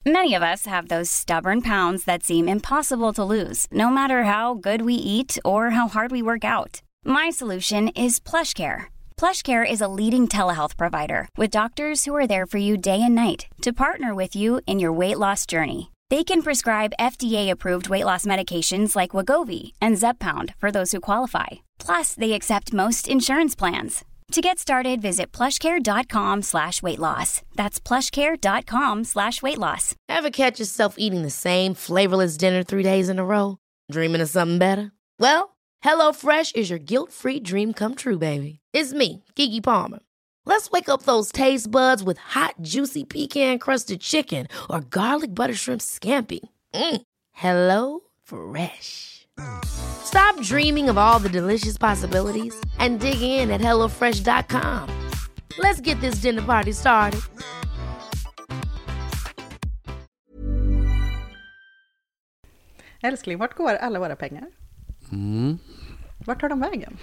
Many of us have those stubborn pounds that seem impossible to lose, no matter how good we eat or how hard we work out. My solution is PlushCare. PlushCare is a leading telehealth provider with doctors who are there for you day and night to partner with you in your weight loss journey. They can prescribe FDA-approved weight loss medications like Wegovy and Zepbound for those who qualify. Plus, they accept most insurance plans. To get started, visit plushcare.com/weightloss. That's plushcare.com/weightloss. Ever catch yourself eating the same flavorless dinner 3 days in a row? Dreaming of something better? Well, HelloFresh is your guilt-free dream come true, baby. It's me, Keke Palmer. Let's wake up those taste buds with hot, juicy pecan-crusted chicken or garlic butter shrimp scampi. Hello Fresh. Stop dreaming of all the delicious possibilities and dig in at HelloFresh.com. Let's get this dinner party started. Älskling, vart går alla våra pengar? Vart tar de vägen?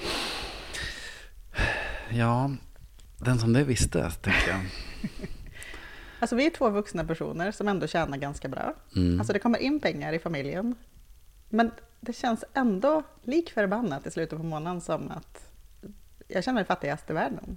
Ja, den som det visste, tänker jag. Alltså vi är 2 vuxna personer som ändå tjänar ganska bra. Alltså det kommer in pengar i familjen. Men det känns ändå lik förbannat i slutet på månaden som att jag känner mig fattigast i världen.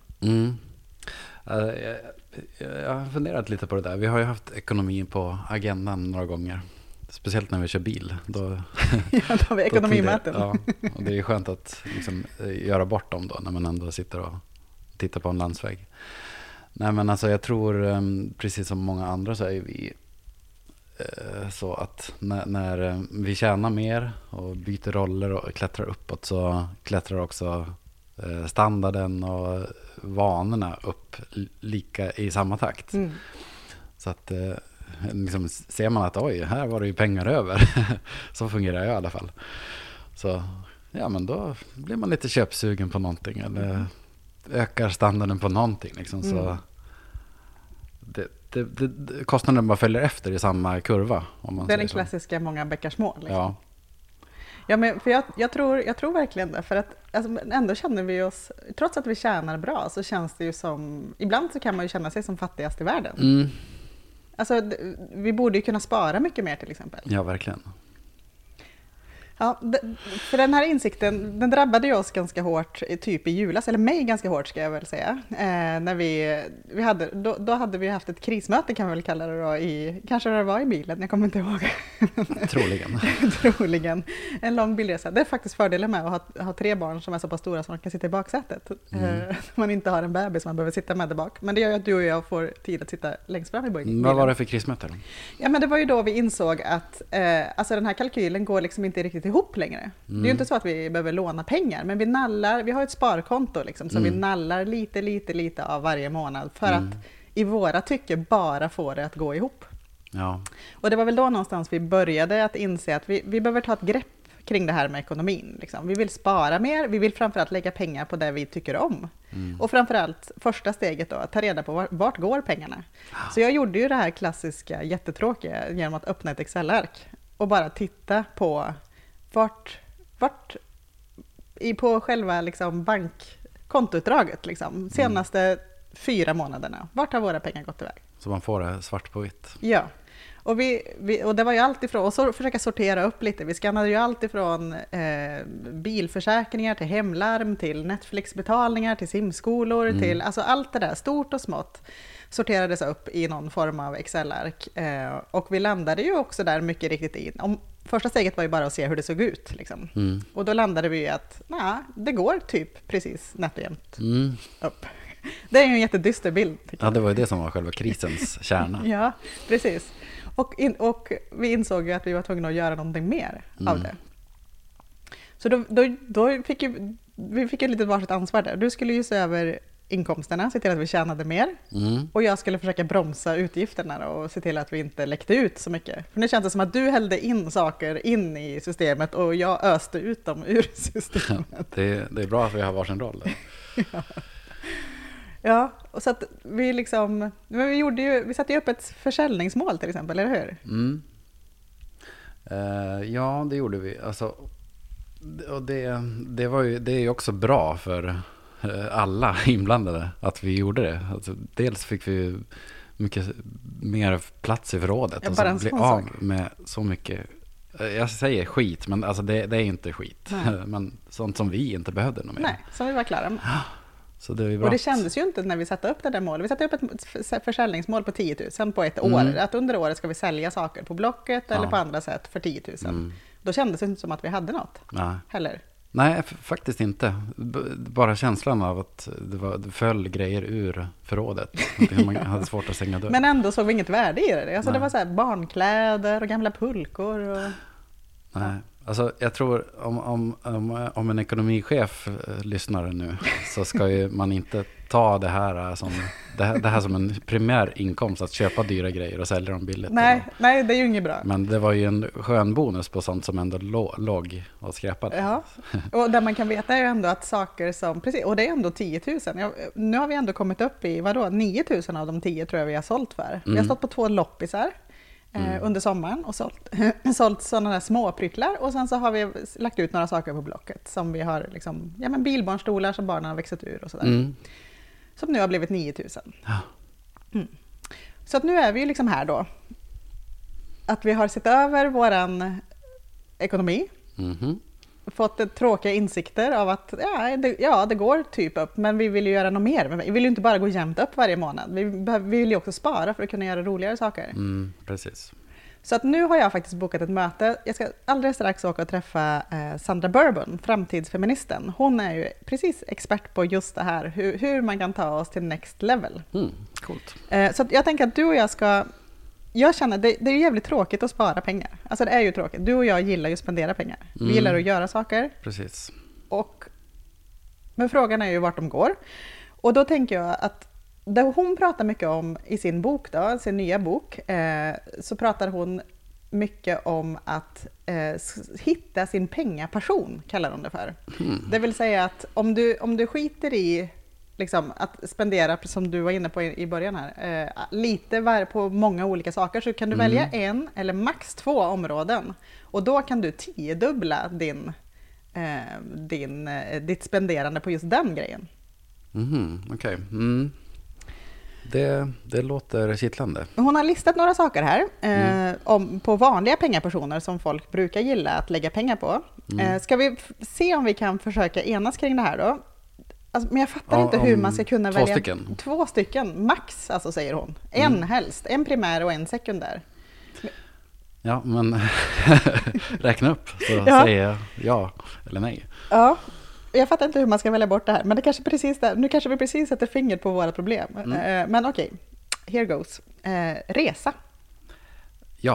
Jag har funderat lite på det där. Vi har ju haft ekonomin på agendan några gånger. Speciellt när vi kör bil. Då har vi ekonomimöten. Ja, och det är skönt att liksom göra bort dem då när man ändå sitter och tittar på en landsväg. Nej, men alltså jag tror precis som många andra så är vi så att när vi tjänar mer och byter roller och klättrar uppåt så klättrar också standarden och vanorna upp lika i samma takt. Så att liksom ser man att oj, här var det ju pengar över. Så fungerar jag i alla fall. Så ja, men då blir man lite köpsugen på någonting eller ökar standarden på någonting liksom. Så kostnaden bara följer efter i samma kurva. Om man det är den så. klassiska många bäckar små. Liksom. Ja. Ja, men för jag tror verkligen det. För att alltså, ändå känner vi oss, trots att vi tjänar bra, så känns det ju som, ibland så kan man ju känna sig som fattigast i världen. Alltså, vi borde ju kunna spara mycket mer till exempel. Ja, verkligen. Ja, för den här insikten, den drabbade ju oss ganska hårt typ i julas, eller mig ganska hårt ska jag väl säga. När vi hade, då hade vi haft ett krismöte kan vi väl kalla det då, kanske det var i bilen, jag kommer inte ihåg. Troligen. En lång bilresa. Det är faktiskt fördelen med att ha 3 barn som är så pass stora som man kan sitta i baksätet. Man inte har en bebis som man behöver sitta med där bak. Men det gör ju att du och jag får tid att sitta längst fram i bilen. Vad var det för krismöte då? Ja, men det var ju då vi insåg att alltså den här kalkylen går liksom inte riktigt ihop längre. Det är ju inte så att vi behöver låna pengar, men vi har ett sparkonto liksom, så vi nallar lite av varje månad för att i våra tycker bara få det att gå ihop. Ja. Och det var väl då någonstans vi började att inse att vi behöver ta ett grepp kring det här med ekonomin. Liksom. Vi vill spara mer, vi vill framförallt lägga pengar på det vi tycker om. Och framförallt första steget då, att ta reda på vart går pengarna. Så jag gjorde ju det här klassiska jättetråkiga genom att öppna ett Excel-ark och bara titta på på själva liksom bankkontoutdraget liksom, senaste 4 månaderna. Vart har våra pengar gått iväg? Så man får det svart på vitt. Ja. Och och det var ju allt ifrån, och så försöka sortera upp lite. Vi skannade ju allt ifrån bilförsäkringar till hemlarm, till Netflix-betalningar, till simskolor, till alltså allt det där, stort och smått, sorterades upp i någon form av Excel-ark. Och vi landade ju också där mycket riktigt in. Första steget var ju bara att se hur det såg ut. Liksom. Och då landade vi i att det går typ precis nätt och jämnt upp. Det är ju en jättedyster bild. Ja, det var ju det som var själva krisens kärna. Ja, precis. Och vi insåg ju att vi var tvungna att göra någonting mer av det. Så då fick vi lite varsitt ansvar där. Du skulle ju se över inkomsterna, se till att vi tjänade mer. Och jag skulle försöka bromsa utgifterna och se till att vi inte läckte ut så mycket. För det kändes som att du hällde in saker in i systemet och jag öste ut dem ur systemet. Det är bra att vi har varsin roll. Ja, och så att vi liksom, men vi satte ju upp ett försäljningsmål till exempel, eller hur? Ja, det gjorde vi. Alltså, och det är ju också bra för alla inblandade att vi gjorde det. Alltså, dels fick vi mycket mer plats i förrådet. Bara en bli sån av sak. med så mycket. Jag säger skit, men alltså det är inte skit. Men sånt som vi inte behövde något mer. Nej, som vi var klara med. Så det är bra. Och det kändes ju inte när vi satte upp det där målet. Vi satte upp ett försäljningsmål på 10 000 på ett år. Att under året ska vi sälja saker på Blocket eller på andra sätt för 10 000. Då kändes det inte som att vi hade något heller. Nej, faktiskt inte. Bara känslan av att det föll grejer ur förrådet. Man hade svårt att stänga dörren. Men ändå såg vi inget värde i det. Alltså det var så här barnkläder och gamla pulkor. Och... Nej, alltså jag tror om en ekonomichef lyssnar nu så ska ju man inte ta det här som en primär inkomst, att köpa dyra grejer och sälja dem billigt. Nej, det är ju inget bra. Men det var ju en skön bonus på sånt som ändå låg och skräpade. Ja, och där man kan veta är ju ändå att saker som, precis, och det är ändå 10 000. Nu har vi ändå kommit upp i, 9 000 av de 10 tror jag vi har sålt för. Vi har stått på 2 loppisar under sommaren och sålt sådana där småpryttlar, och sen så har vi lagt ut några saker på Blocket som vi har liksom, bilbarnstolar som barnen har växat ur och sådär. Som nu har blivit 9 000. Så att nu är vi ju liksom här då. Att vi har sett över våran ekonomi. Fått tråkiga insikter av att det går typ upp, men vi vill ju göra något mer. Vi vill ju inte bara gå jämnt upp varje månad. Vi vill ju också spara för att kunna göra roligare saker. Precis. Så att nu har jag faktiskt bokat ett möte. Jag ska alldeles strax åka och träffa Sandra Bourbon, framtidsfeministen. Hon är ju precis expert på just det här, hur man kan ta oss till next level. Coolt. Så att jag tänker att du och jag känner, det är ju jävligt tråkigt att spara pengar. Alltså det är ju tråkigt. Du och jag gillar ju att spendera pengar. Vi gillar att göra saker. Precis. Men frågan är ju vart de går. Och då tänker jag att det hon pratar mycket om i sin bok då, sin nya bok, så pratar hon mycket om att hitta sin pengapassion, kallar hon det för. Det vill säga att om du skiter i liksom, att spendera, som du var inne på i början här, lite på många olika saker, så kan du välja en eller max 2 områden. Och då kan du 10-dubbla ditt spenderande på just den grejen. Okej. Det låter kittlande. Hon har listat några saker här på vanliga pengapersoner som folk brukar gilla att lägga pengar på. Ska vi se om vi kan försöka enas kring det här då? Alltså, men jag fattar inte hur man ska kunna välja 2 stycken, max, alltså, säger hon. En helst, en primär och en sekundär. Ja, men räkna upp så säger jag ja eller nej. Ja, jag fattar inte hur man ska välja bort det här. Men det kanske precis där, nu kanske vi precis sätter fingret på våra problem. Men okej, here goes. Resa. Ja.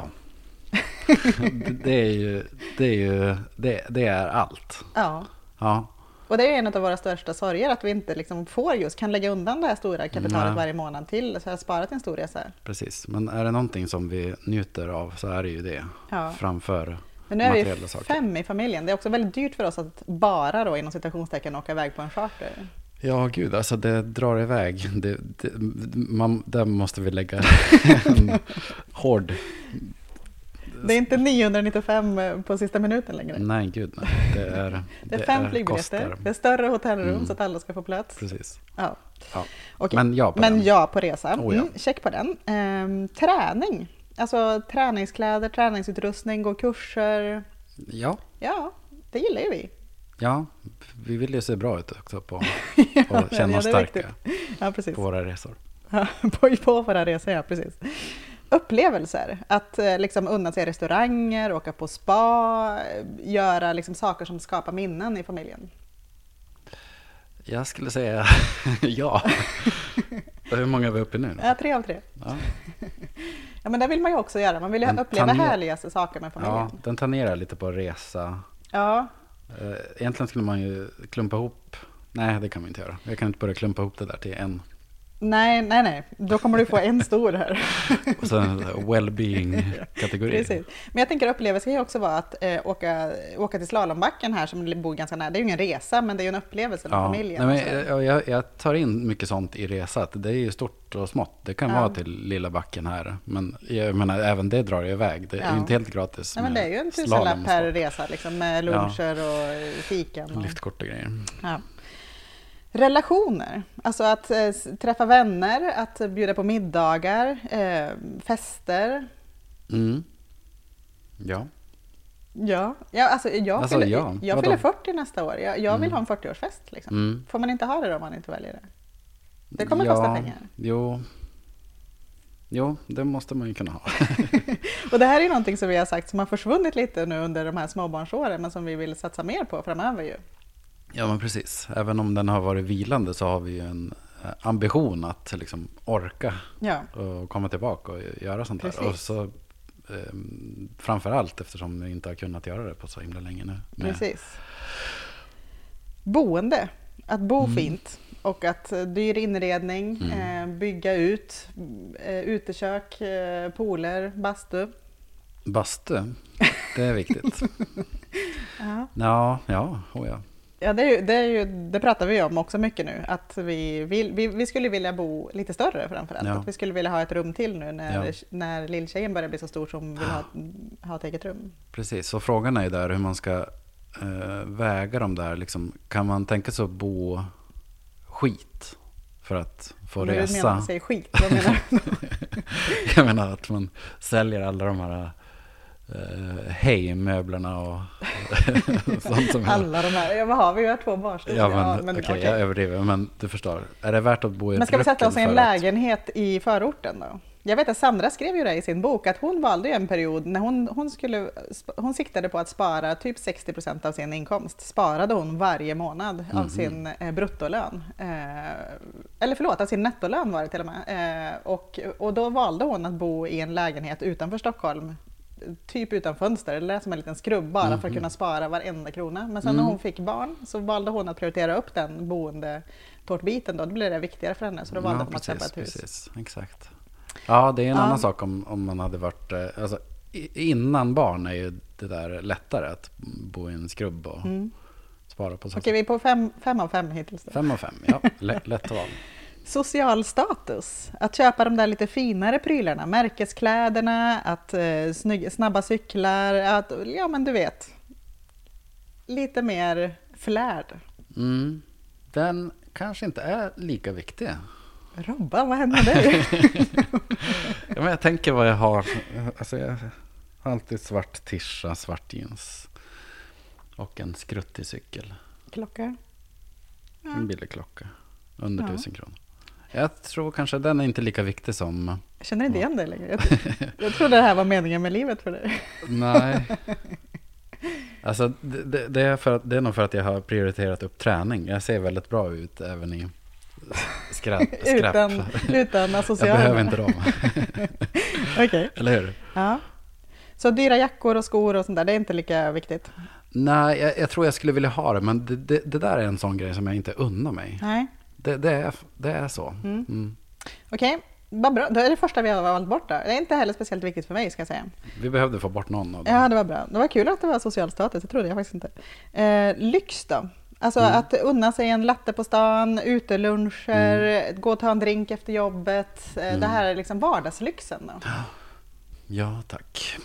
det är allt. Ja. Och det är en av våra största sorger, att vi inte liksom kan lägga undan det här stora kapitalet varje månad till så här, spara till en stor resa. Precis, men är det någonting som vi njuter av så är det ju det framför. Men nu är vi 5 i familjen. Det är också väldigt dyrt för oss att bara då inom citationstecken åka iväg på en charter. Ja, gud, alltså det drar iväg. Där måste vi lägga en hård... Det är inte 995 på sista minuten längre. Nej, gud nej. Det är 5 flygbiljetter. Det är större hotellrum så att alla ska få plats. Precis. Ja. Okay. Men ja på resa. Check på den. Träning. Alltså träningskläder, träningsutrustning, gå kurser. Ja, det gillar ju vi. Ja, vi vill ju se bra ut också och känna oss starka precis. På våra resor. På våra resor, ja precis. Upplevelser, att liksom unna sig restauranger, åka på spa, göra liksom saker som skapar minnen i familjen. Jag skulle säga ja. Hur många är vi uppe nu? 3 av 3. Ja, men det vill man ju också göra. Man vill ju uppleva härligaste saker med familjen. Ja, den tangerar lite på resa. Ja. Egentligen skulle man ju klumpa ihop. Nej, det kan man inte göra. Jag kan inte börja klumpa ihop det där till en. Nej. Då kommer du få en stor här. Och så en well-being-kategori. Precis. Men jag tänker upplevelsen kan ju också vara att åka till slalombacken här som bor ganska nära. Det är ju ingen resa, men det är ju en upplevelse med familjen. Nej, men jag tar in mycket sånt i resa. Det är ju stort och smått. Det kan vara till lilla backen här. Men jag menar, även det drar iväg. Det är ju inte helt gratis. Nej, men det är ju en 1000-lapp per resa liksom, med luncher och fikan. Liftkort och grejer. Ja. Relationer, alltså att träffa vänner, att bjuda på middagar, fester. Ja. Ja, alltså jag fyller 40 nästa år. Jag vill ha en 40-årsfest. Liksom. Får man inte ha det om man inte väljer det? Det kommer kosta pengar. Jo, det måste man ju kunna ha. Och det här är någonting som vi har sagt som har försvunnit lite nu under de här småbarnsåren, men som vi vill satsa mer på framöver ju. Ja, men precis. Även om den har varit vilande så har vi ju en ambition att liksom orka och komma tillbaka och göra sånt där. Och så framförallt eftersom vi inte har kunnat göra det på så himla länge nu. Precis. Boende, att bo fint och att dyr inredning, bygga ut, utekök, pooler, bastu. Bastu, det är viktigt. Ja. Ja, det pratar vi om också mycket nu, att vi skulle vilja bo lite större framförallt. Att vi skulle vilja ha ett rum till nu när lilltjejen börjar bli så stor som vill ha ett eget rum. Precis, så frågan är ju där hur man ska väga de där. Liksom, kan man tänka sig att bo skit för att få resa? Du menar säg skit, vad menar du? Jag menar att man säljer alla de här hejmöblerna och sånt som alla de här, vad har vi? Vi har 2 barnstugor. Ja, men okej, jag överdriver, men du förstår. Är det värt att bo i ett men ska vi sätta oss i en lägenhet i förorten då? Jag vet att Sandra skrev ju det i sin bok att hon valde en period när hon siktade på att spara typ 60% av sin inkomst. Sparade hon varje månad av sin bruttolön. Av sin nettolön var det till och med. Och då valde hon att bo i en lägenhet utanför Stockholm. Typ utan fönster, eller som en liten skrubb bara för att kunna spara varenda krona. Men sen när hon fick barn så valde hon att prioritera upp den boendetårtbiten. Då blev det viktigare för henne, så då valde hon att köpa ett hus. Precis, exakt. Ja, det är en annan sak om man hade varit... Alltså, innan barn är ju det där lättare att bo i en skrubb och spara på. Okej, vi är på 5 av 5 hittills. 5 av 5, ja. Lätt val. Social status, att köpa de där lite finare prylarna, märkeskläderna, att snabba cyklar, att, ja men du vet, lite mer flärd. Den kanske inte är lika viktig. Robban, vad händer dig? Ja, men jag tänker vad jag har. Alltså jag har alltid svart tisha, svart jeans och en skruttig cykel. Klocka? Ja. En billig klocka, under 1000 kronor. Jag tror kanske den är inte lika viktig som... Jag känner inte igen dig längre. Jag trodde det här var meningen med livet för dig. Nej. Alltså det är nog för att jag har prioriterat upp träning. Jag ser väldigt bra ut även i skräp. utan associationer. Jag behöver inte dem. Okej. Eller hur? Ja. Så dyra jackor och skor och sånt där, det är inte lika viktigt? Nej, jag tror jag skulle vilja ha det. Men det där är en sån grej som jag inte unnar mig. Nej. Det är så. Okej, vad bra. Då är det första vi har valt bort. Det är inte heller speciellt viktigt för mig, ska jag säga. Vi behövde få bort någon av dem. Ja, det var bra. Det var kul att det var social status, det trodde jag faktiskt inte. Lyx då? Alltså att unna sig en latte på stan, uteluncher, gå och ta en drink efter jobbet. Det här är liksom vardagslyxen då. Ja, tack.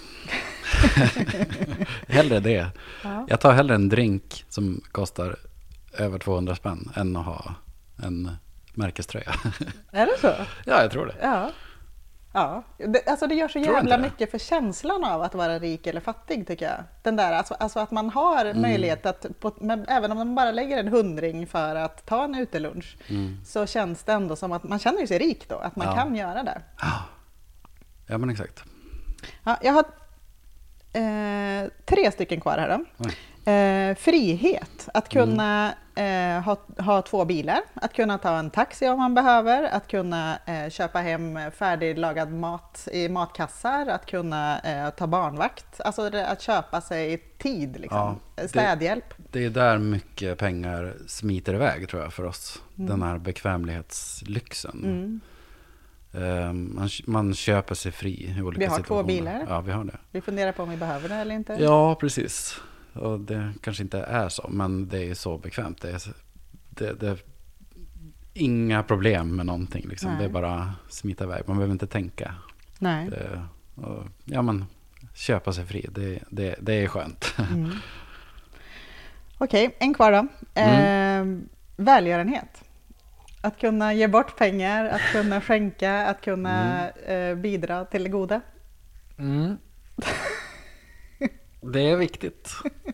Hellre det. Ja. Jag tar hellre en drink som kostar över 200 spänn än att ha en märkeströja. Är det så? Ja, jag tror det. Ja. Det gör så jävla mycket för känslan av att vara rik eller fattig, tycker jag. Den där, alltså att man har möjlighet att, även om man bara lägger en 100 för att ta en utelunch, så känns det ändå som att man känner sig rik då, att man kan göra det. Ja, men exakt. Ja, jag har 3 stycken kvar här då. Frihet, att kunna ha 2 bilar, att kunna ta en taxi om man behöver, att kunna köpa hem färdiglagad mat i matkassar, att kunna ta barnvakt, alltså att köpa sig tid, liksom. Städhjälp. Det är där mycket pengar smiter iväg, tror jag, för oss. Den här bekvämlighetslyxen. Man köper sig fri i olika situationer. Vi har 2 bilar. Ja, vi har det. Vi funderar på om vi behöver det eller inte. Ja, precis. Och det kanske inte är så, men det är så bekvämt. Det är inga problem med någonting. Liksom. Det är bara smita iväg. Man behöver inte tänka. Nej. Köpa sig fri. Det är skönt. Okej, en kvar då. välgörenhet. Att kunna ge bort pengar, att kunna skänka, att kunna bidra till det goda. Mm. Det är viktigt.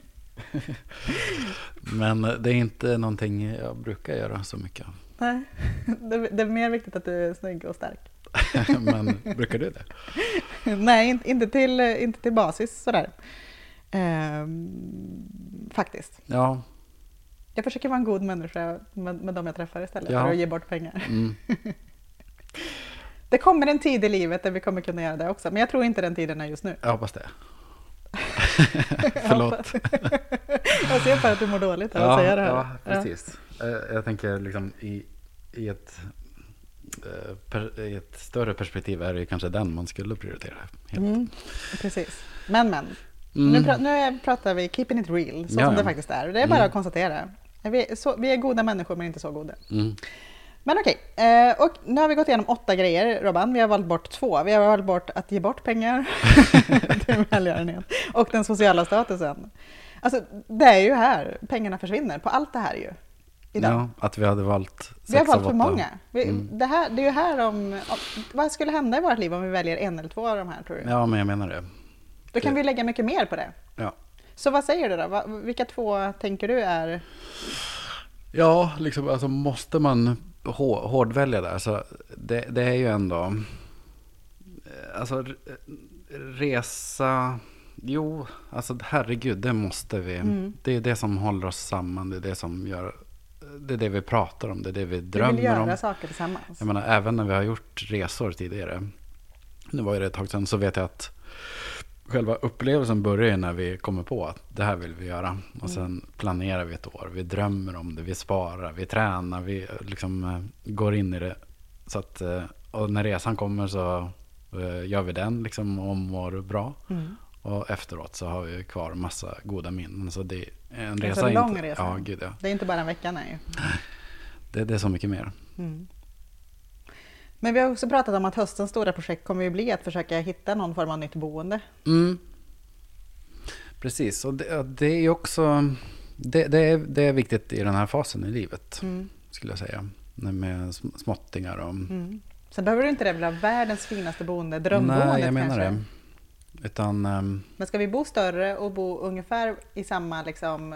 Men det är inte någonting jag brukar göra så mycket. Nej, det är mer viktigt att du är snygg och stark. Men brukar du det? Nej, inte till basis sådär. Faktiskt. Ja. Jag försöker vara en god människa med dem jag träffar istället för att ge bort pengar. Mm. Det kommer en tid i livet där vi kommer kunna göra det också. Men jag tror inte den tiden är just nu. Jag hoppas det. Förlåt. Jag ser bara att du mår dåligt av att säga det här. Ja, precis. Jag tänker liksom i ett större perspektiv är det kanske den man skulle prioritera. Precis. Men. Nu pratar vi keeping it real, som det faktiskt är. Det är bara att konstatera. Vi är goda människor, men inte så goda. Men okej, och nu har vi gått igenom 8 grejer, Robban. Vi har valt bort 2. Vi har valt bort att ge bort pengar till välgörenhet och den sociala statusen. Alltså, det är ju här pengarna försvinner på allt det här ju. Idag. Ja, att vi hade valt 6 Vi har valt för av 8. många. Det är ju här vad skulle hända i vårt liv om vi väljer 1 eller 2 av de här, tror du? Ja, men jag menar det. Då kan vi lägga mycket mer på det. Ja. Så vad säger du då? Vilka 2 tänker du är? Ja, liksom, alltså måste man hårdvälja där, så det är ju ändå alltså resa, alltså herregud, det måste vi. Det är det som håller oss samman, det är det som gör, det är det vi pratar om, det är det vi drömmer om. Vi vill göra saker tillsammans. Jag menar, även när vi har gjort resor tidigare, nu var ju det ett tag sedan, så vet jag att själva upplevelsen börjar när vi kommer på att det här vill vi göra. Och sen planerar vi ett år. Vi drömmer om det, vi sparar, vi tränar, vi liksom går in i det. Så att, och när resan kommer så gör vi den liksom och mår bra. Och efteråt så har vi kvar massa goda minnen. Så det är en resa. En lång resa. Ja, gud ja. Det är inte bara en vecka, nej. Det är så mycket mer. Men vi har också pratat om att höstens stora projekt kommer ju bli att försöka hitta någon form av nytt boende. Precis, och det är ju också det är viktigt i den här fasen i livet, skulle jag säga, med småttingar och... Sen behöver du inte det vara världens finaste boende, drömboendet. Nej, jag menar kanske. det. Utan, men ska vi bo större och bo ungefär i samma liksom...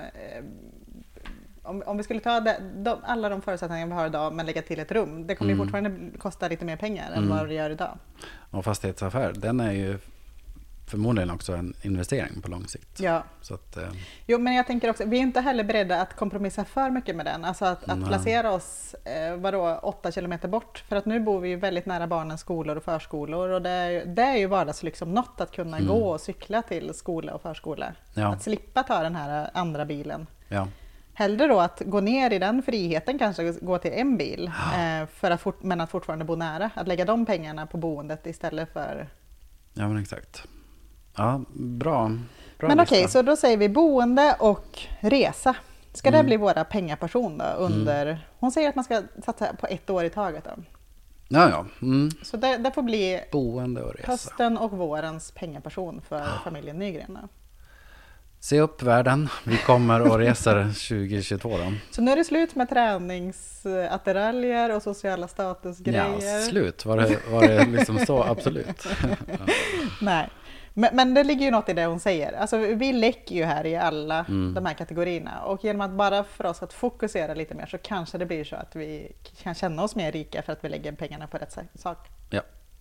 Om vi skulle ta alla de förutsättningar vi har idag men lägga till ett rum, det kommer ju fortfarande kosta lite mer pengar än vad det gör idag. Och fastighetsaffär, den är ju förmodligen också en investering på lång sikt. Ja. Så att, jo, men jag tänker också, vi är inte heller beredda att kompromissa för mycket med den. Alltså att placera oss 8 kilometer bort. För att nu bor vi ju väldigt nära barnens skolor och förskolor. Och det är ju vardagslyx om något att kunna gå och cykla till skola och förskola. Ja. Att slippa ta den här andra bilen. Ja. Hellre då att gå ner i den friheten, kanske gå till en bil, men att fortfarande bo nära. Att lägga de pengarna på boendet istället för... Ja, men exakt. Ja, bra men okej, så då säger vi boende och resa. Ska det bli våra pengaportion då? Hon säger att man ska satsa på 1 år i taget då. Ja. Så det får bli boende och resa. Hösten och vårens pengaportion för familjen Nygren då. Se upp världen. Vi kommer och reser 2022 då. Så nu är det slut med träningsattiraljer och sociala statusgrejer. Ja, slut. Var det liksom så? Absolut. Ja. Nej. Men det ligger ju något i det hon säger. Alltså, vi läcker ju här i alla de här kategorierna. Och genom att bara för oss att fokusera lite mer så kanske det blir så att vi kan känna oss mer rika för att vi lägger pengarna på rätt sak. Ja.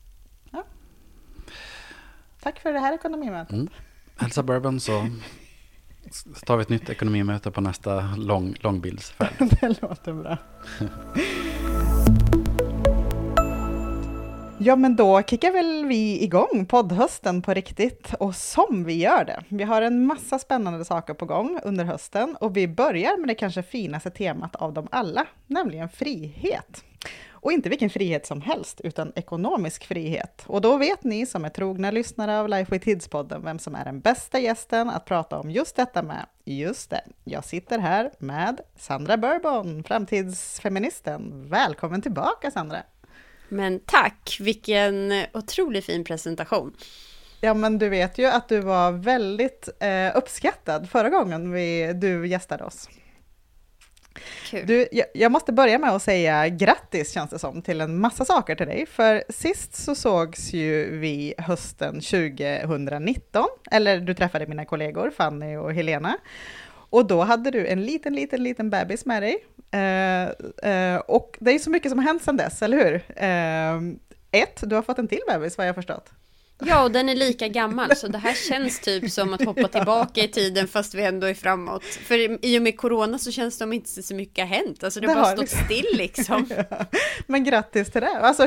Tack för det här ekonomimötet. Hälsa Bourbon, så tar vi ett nytt ekonomimöte på nästa långbildsfärd. Det låter bra. Ja, men då kickar väl vi igång poddhösten på riktigt, och som vi gör det. Vi har en massa spännande saker på gång under hösten, och vi börjar med det kanske finaste temat av dem alla, nämligen frihet. Och inte vilken frihet som helst, utan ekonomisk frihet. Och då vet ni som är trogna lyssnare av Life with Kids-podden vem som är den bästa gästen att prata om just detta med. Just det, jag sitter här med Sandra Bourbon, framtidsfeministen. Välkommen tillbaka, Sandra. Men tack, vilken otroligt fin presentation. Ja, men du vet ju att du var väldigt uppskattad förra gången du gästade oss. Kul. Du, jag måste börja med att säga grattis, känns det som, till en massa saker till dig. För sist så sågs ju vi hösten 2019, eller du träffade mina kollegor Fanny och Helena. Och då hade du en liten bebis med dig. Och det är så mycket som har hänt sedan dess, eller hur? Du har fått en till bebis, vad jag har förstått. Ja, och den är lika gammal, så det här känns typ som att hoppa tillbaka i tiden fast vi ändå är framåt. För i och med corona så känns det som inte så mycket har hänt. Alltså det har bara stått still liksom. Ja. Men grattis till det. Alltså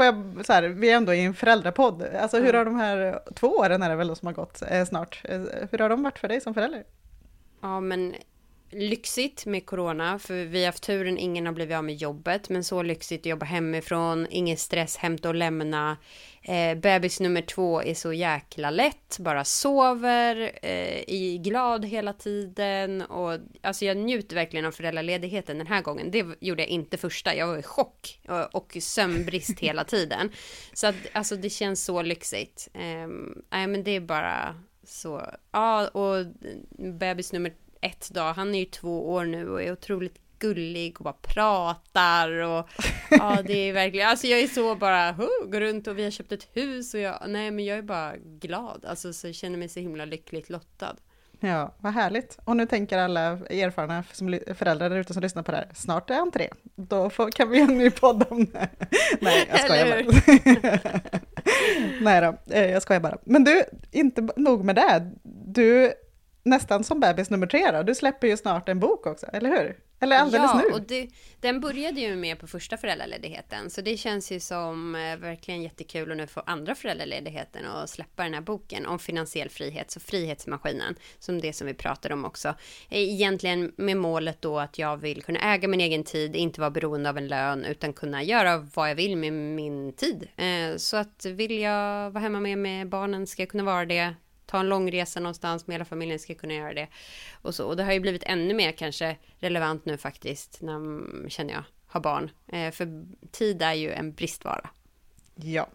vi är ändå i en föräldrapodd. Alltså hur har de här 2 åren är det väl då som har gått snart? Hur har de varit för dig som förälder? Ja, men lyxigt med corona, för vi har haft turen, ingen har blivit av med jobbet, men så lyxigt att jobba hemifrån, ingen stress, hämta och lämna. Bebis nummer 2 är så jäkla lätt, bara sover, är glad hela tiden, och alltså jag njuter verkligen av föräldraledigheten den här gången. Det gjorde jag inte första, jag var i chock och sömnbrist hela tiden. Så att, alltså det känns så lyxigt. Nej, men det är bara så. Ja, och bebis nummer 1 dag, han är ju 2 år nu och är otroligt gullig och bara pratar, och ja, det är verkligen, alltså jag är så bara går runt och vi har köpt ett hus och jag är bara glad, alltså så jag känner mig så himla lyckligt lottad. Ja, vad härligt. Och nu tänker alla erfarna föräldrar där ute som lyssnar på det här, snart är han 3. Då kan vi göra en ny podd om det. Nej, jag skojar bara. Nej då, jag skojar bara. Men du, inte nog med det. Du, nästan som bebis nummer 3 då. Du släpper ju snart en bok också, eller hur? Eller alldeles nu. Ja, och den började ju med på första föräldraledigheten. Så det känns ju som verkligen jättekul att nu få andra föräldraledigheten och släppa den här boken om finansiell frihet. Så frihetsmaskinen, som det som vi pratade om också. Egentligen med målet då att jag vill kunna äga min egen tid, inte vara beroende av en lön, utan kunna göra vad jag vill med min tid. Så att vill jag vara hemma med barnen ska jag kunna vara det. Ta en lång resa någonstans med hela familjen ska kunna göra det. Och det har ju blivit ännu mer kanske relevant nu faktiskt när känner jag har barn. För tid är ju en bristvara. Ja.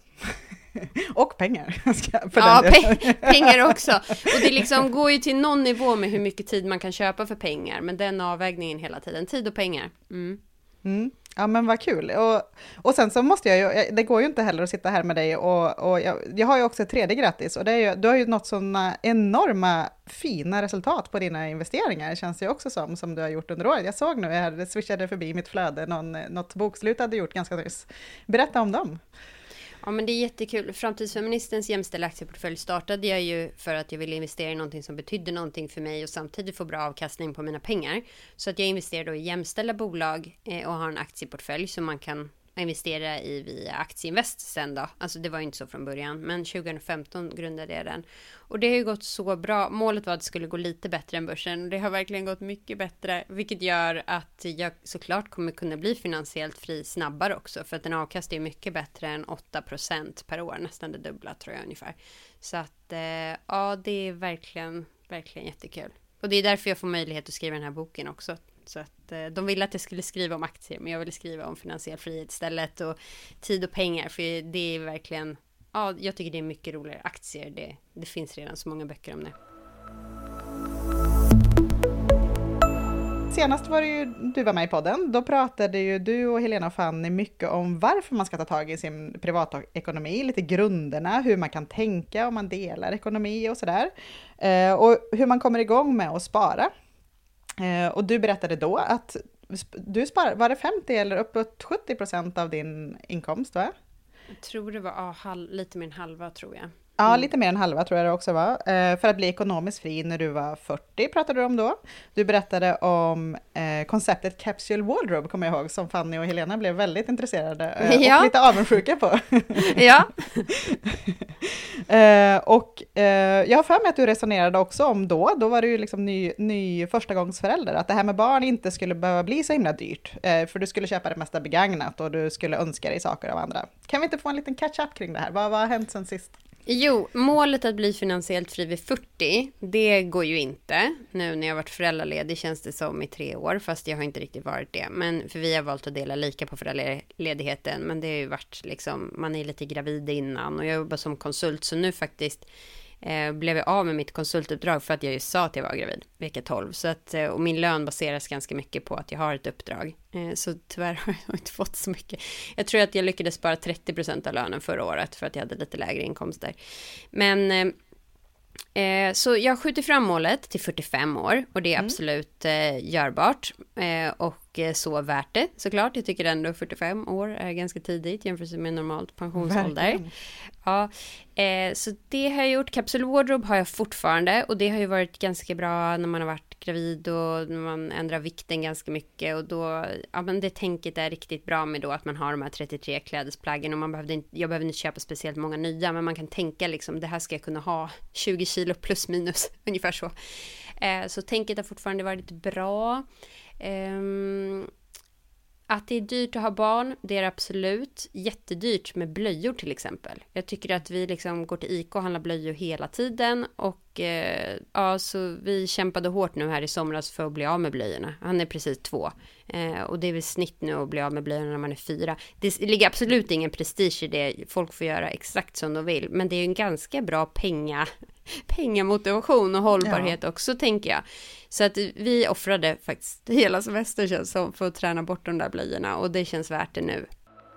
Och pengar. Pengar också. Och det liksom går ju till någon nivå med hur mycket tid man kan köpa för pengar. Men den avvägningen hela tiden. Tid och pengar. Ja, men vad kul. Och sen så måste det går ju inte heller att sitta här med dig och jag har ju också ett 3D grattis, och det är ju, du har ju nått sådana enorma fina resultat på dina investeringar, känns det också som du har gjort under året. Jag såg nu, det swishade förbi mitt flöde, något bokslut hade gjort ganska nyss. Berätta om dem. Ja, men det är jättekul. Framtidsfeministens jämställda aktieportfölj startade jag ju för att jag ville investera i någonting som betydde någonting för mig och samtidigt få bra avkastning på mina pengar. Så att jag investerade då i jämställda bolag och har en aktieportfölj som man kan investera i via Aktieinvest sen då. Alltså det var ju inte så från början, men 2015 grundade jag den. Och det har ju gått så bra. Målet var att det skulle gå lite bättre än börsen. Det har verkligen gått mycket bättre, vilket gör att jag såklart kommer kunna bli finansiellt fri snabbare också. För att den avkastar ju mycket bättre än 8% per år, nästan det dubbla tror jag ungefär. Så att ja, det är verkligen jättekul. Och det är därför jag får möjlighet att skriva den här boken också. Så att de ville att jag skulle skriva om aktier, men jag ville skriva om finansiell frihet istället och tid och pengar, för det är verkligen, ja, jag tycker det är mycket roligare. Aktier, det finns redan så många böcker om det. Senast var det ju du var med i podden, då pratade ju du och Helena och Fanny mycket om varför man ska ta tag i sin privatekonomi, lite grunderna, hur man kan tänka om man delar ekonomi och sådär, och hur man kommer igång med att spara. Och du berättade då att du sparar, var det 50 eller uppåt 70% av din inkomst, va? Jag tror det var lite mer än halva, tror jag. Ja, lite mer än halva tror jag det också var. För att bli ekonomiskt fri när du var 40 pratade du om då. Du berättade om konceptet Capsule Wardrobe, kommer jag ihåg, som Fanny och Helena blev väldigt intresserade och lite avundsjuka på. Ja. Och jag har för mig att du resonerade också om då var du ju liksom ny förstagångsförälder, att det här med barn inte skulle behöva bli så himla dyrt, för du skulle köpa det mesta begagnat och du skulle önska dig saker av andra. Kan vi inte få en liten catch-up kring det här? Vad har hänt sen sist? Jo, målet att bli finansiellt fri vid 40, det går ju inte. Nu när jag har varit föräldraledig känns det som i 3 år, fast jag har inte riktigt varit det. Men för vi har valt att dela lika på föräldraledigheten, men det har ju varit liksom, man är lite gravid innan och jag jobbar som konsult, så nu faktiskt blev jag av med mitt konsultuppdrag för att jag ju sa att jag var gravid vecka 12. Så att, och min lön baseras ganska mycket på att jag har ett uppdrag. Så tyvärr har jag inte fått så mycket. Jag tror att jag lyckades spara 30% av lönen förra året för att jag hade lite lägre inkomster. Men så jag skjuter fram målet till 45 år och det är absolut görbart och så värt det såklart. Jag tycker ändå 45 år är ganska tidigt jämfört med normalt pensionsålder. Ja, så det har jag gjort. Capsule Wardrobe har jag fortfarande och det har ju varit ganska bra när man har varit gravid och när man ändrar vikten ganska mycket och då, ja men det tänket är riktigt bra med då att man har de här 33 klädesplaggen och jag behöver inte köpa speciellt många nya, men man kan tänka liksom det här ska jag kunna ha 20 kilo plus minus, ungefär så. Så tänket har fortfarande varit bra. Att det är dyrt att ha barn, det är absolut jättedyrt med blöjor till exempel. Jag tycker att vi liksom går till ICA och handlar blöjor hela tiden och ja, så vi kämpade hårt nu här i somras för att bli av med blöjorna. Han är precis 2 och det är väl snitt nu att bli av med blöjorna när man är 4. Det ligger absolut ingen prestige i det, folk får göra exakt som de vill, men det är ju en ganska bra pengamotivation och hållbarhet också tänker jag. Så att vi offrade faktiskt hela semestern känns som för att träna bort de där blöjorna och det känns värt det nu.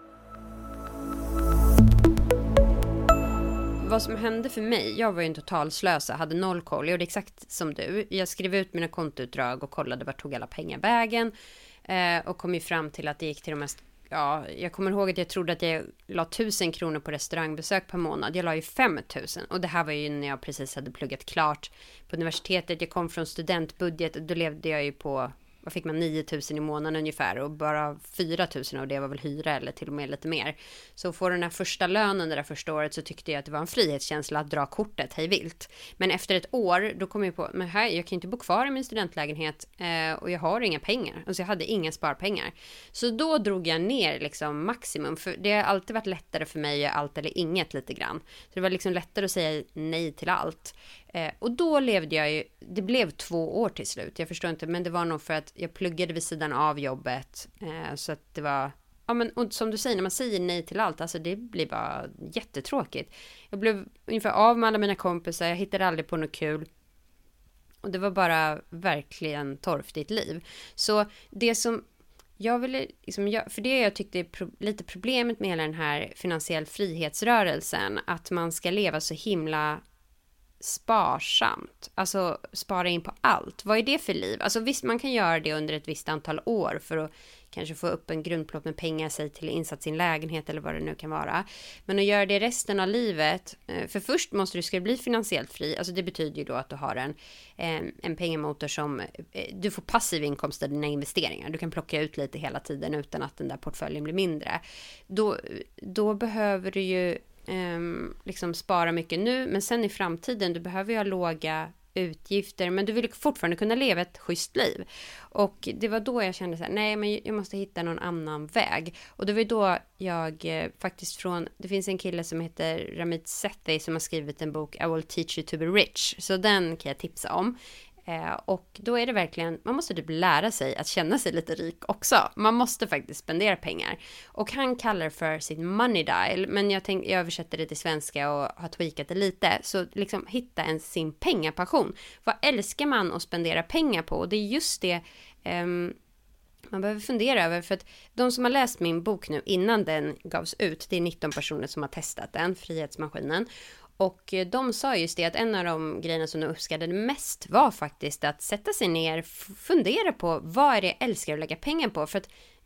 Vad som hände för mig, jag var ju en totalslösa, hade noll koll, jag gjorde exakt som du. Jag skrev ut mina kontoutdrag och kollade vart tog alla pengar vägen och kom ju fram till att det gick till de mest. Ja, jag kommer ihåg att jag trodde att jag la 1000 kronor på restaurangbesök per månad. Jag la ju 5000 och det här var ju när jag precis hade pluggat klart på universitetet. Jag kom från studentbudget och då levde jag ju på, vad fick man, 9000 i månaden ungefär och bara 4000 av det var väl hyra eller till och med lite mer. Så får den här första lönen det där första året så tyckte jag att det var en frihetskänsla att dra kortet hej vilt. Men efter ett år då kom jag på, men här, jag kan inte bo kvar i min studentlägenhet och jag har inga pengar. Och så jag hade inga sparpengar. Så då drog jag ner liksom maximum, för det har alltid varit lättare för mig att göra allt eller inget lite grann. Så det var liksom lättare att säga nej till allt. Och då levde jag ju, det blev 2 år till slut, jag förstår inte, men det var nog för att jag pluggade vid sidan av jobbet, så att det var, ja men och som du säger, när man säger nej till allt, alltså det blir bara jättetråkigt. Jag blev ungefär av med alla mina kompisar, jag hittade aldrig på något kul. Och det var bara verkligen torftigt liv. Så det som jag ville, liksom, för det jag tyckte är lite problemet med hela den här finansiell frihetsrörelsen, att man ska leva så himla sparsamt, alltså spara in på allt. Vad är det för liv? Alltså visst, man kan göra det under ett visst antal år för att kanske få upp en grundplåt med pengar sig till insats i en lägenhet eller vad det nu kan vara. Men att göra det resten av livet, för först måste du ska bli finansiellt fri, alltså det betyder ju då att du har en pengamotor som du får passiv inkomst av dina investeringar. Du kan plocka ut lite hela tiden utan att den där portföljen blir mindre. Då behöver du ju liksom spara mycket nu, men sen i framtiden du behöver ju ha låga utgifter, men du vill fortfarande kunna leva ett schysst liv. Och det var då jag kände så här, nej men jag måste hitta någon annan väg. Och det var då jag faktiskt det finns en kille som heter Ramit Sethi som har skrivit en bok I will teach you to be rich, så den kan jag tipsa om. Och då är det verkligen, man måste typ lära sig att känna sig lite rik också. Man måste faktiskt spendera pengar. Och han kallar det för sin money dial, men jag översätter det till svenska och har tweakat det lite. Så liksom hitta sin pengapassion. Vad älskar man att spendera pengar på? Och det är just det man behöver fundera över, för att de som har läst min bok nu innan den gavs ut, det är 19 personer som har testat den, Frihetsmaskinen. Och de sa just det att en av de grejerna som de uppskattade mest var faktiskt att sätta sig ner, fundera på vad är det jag älskar att lägga pengar på. För att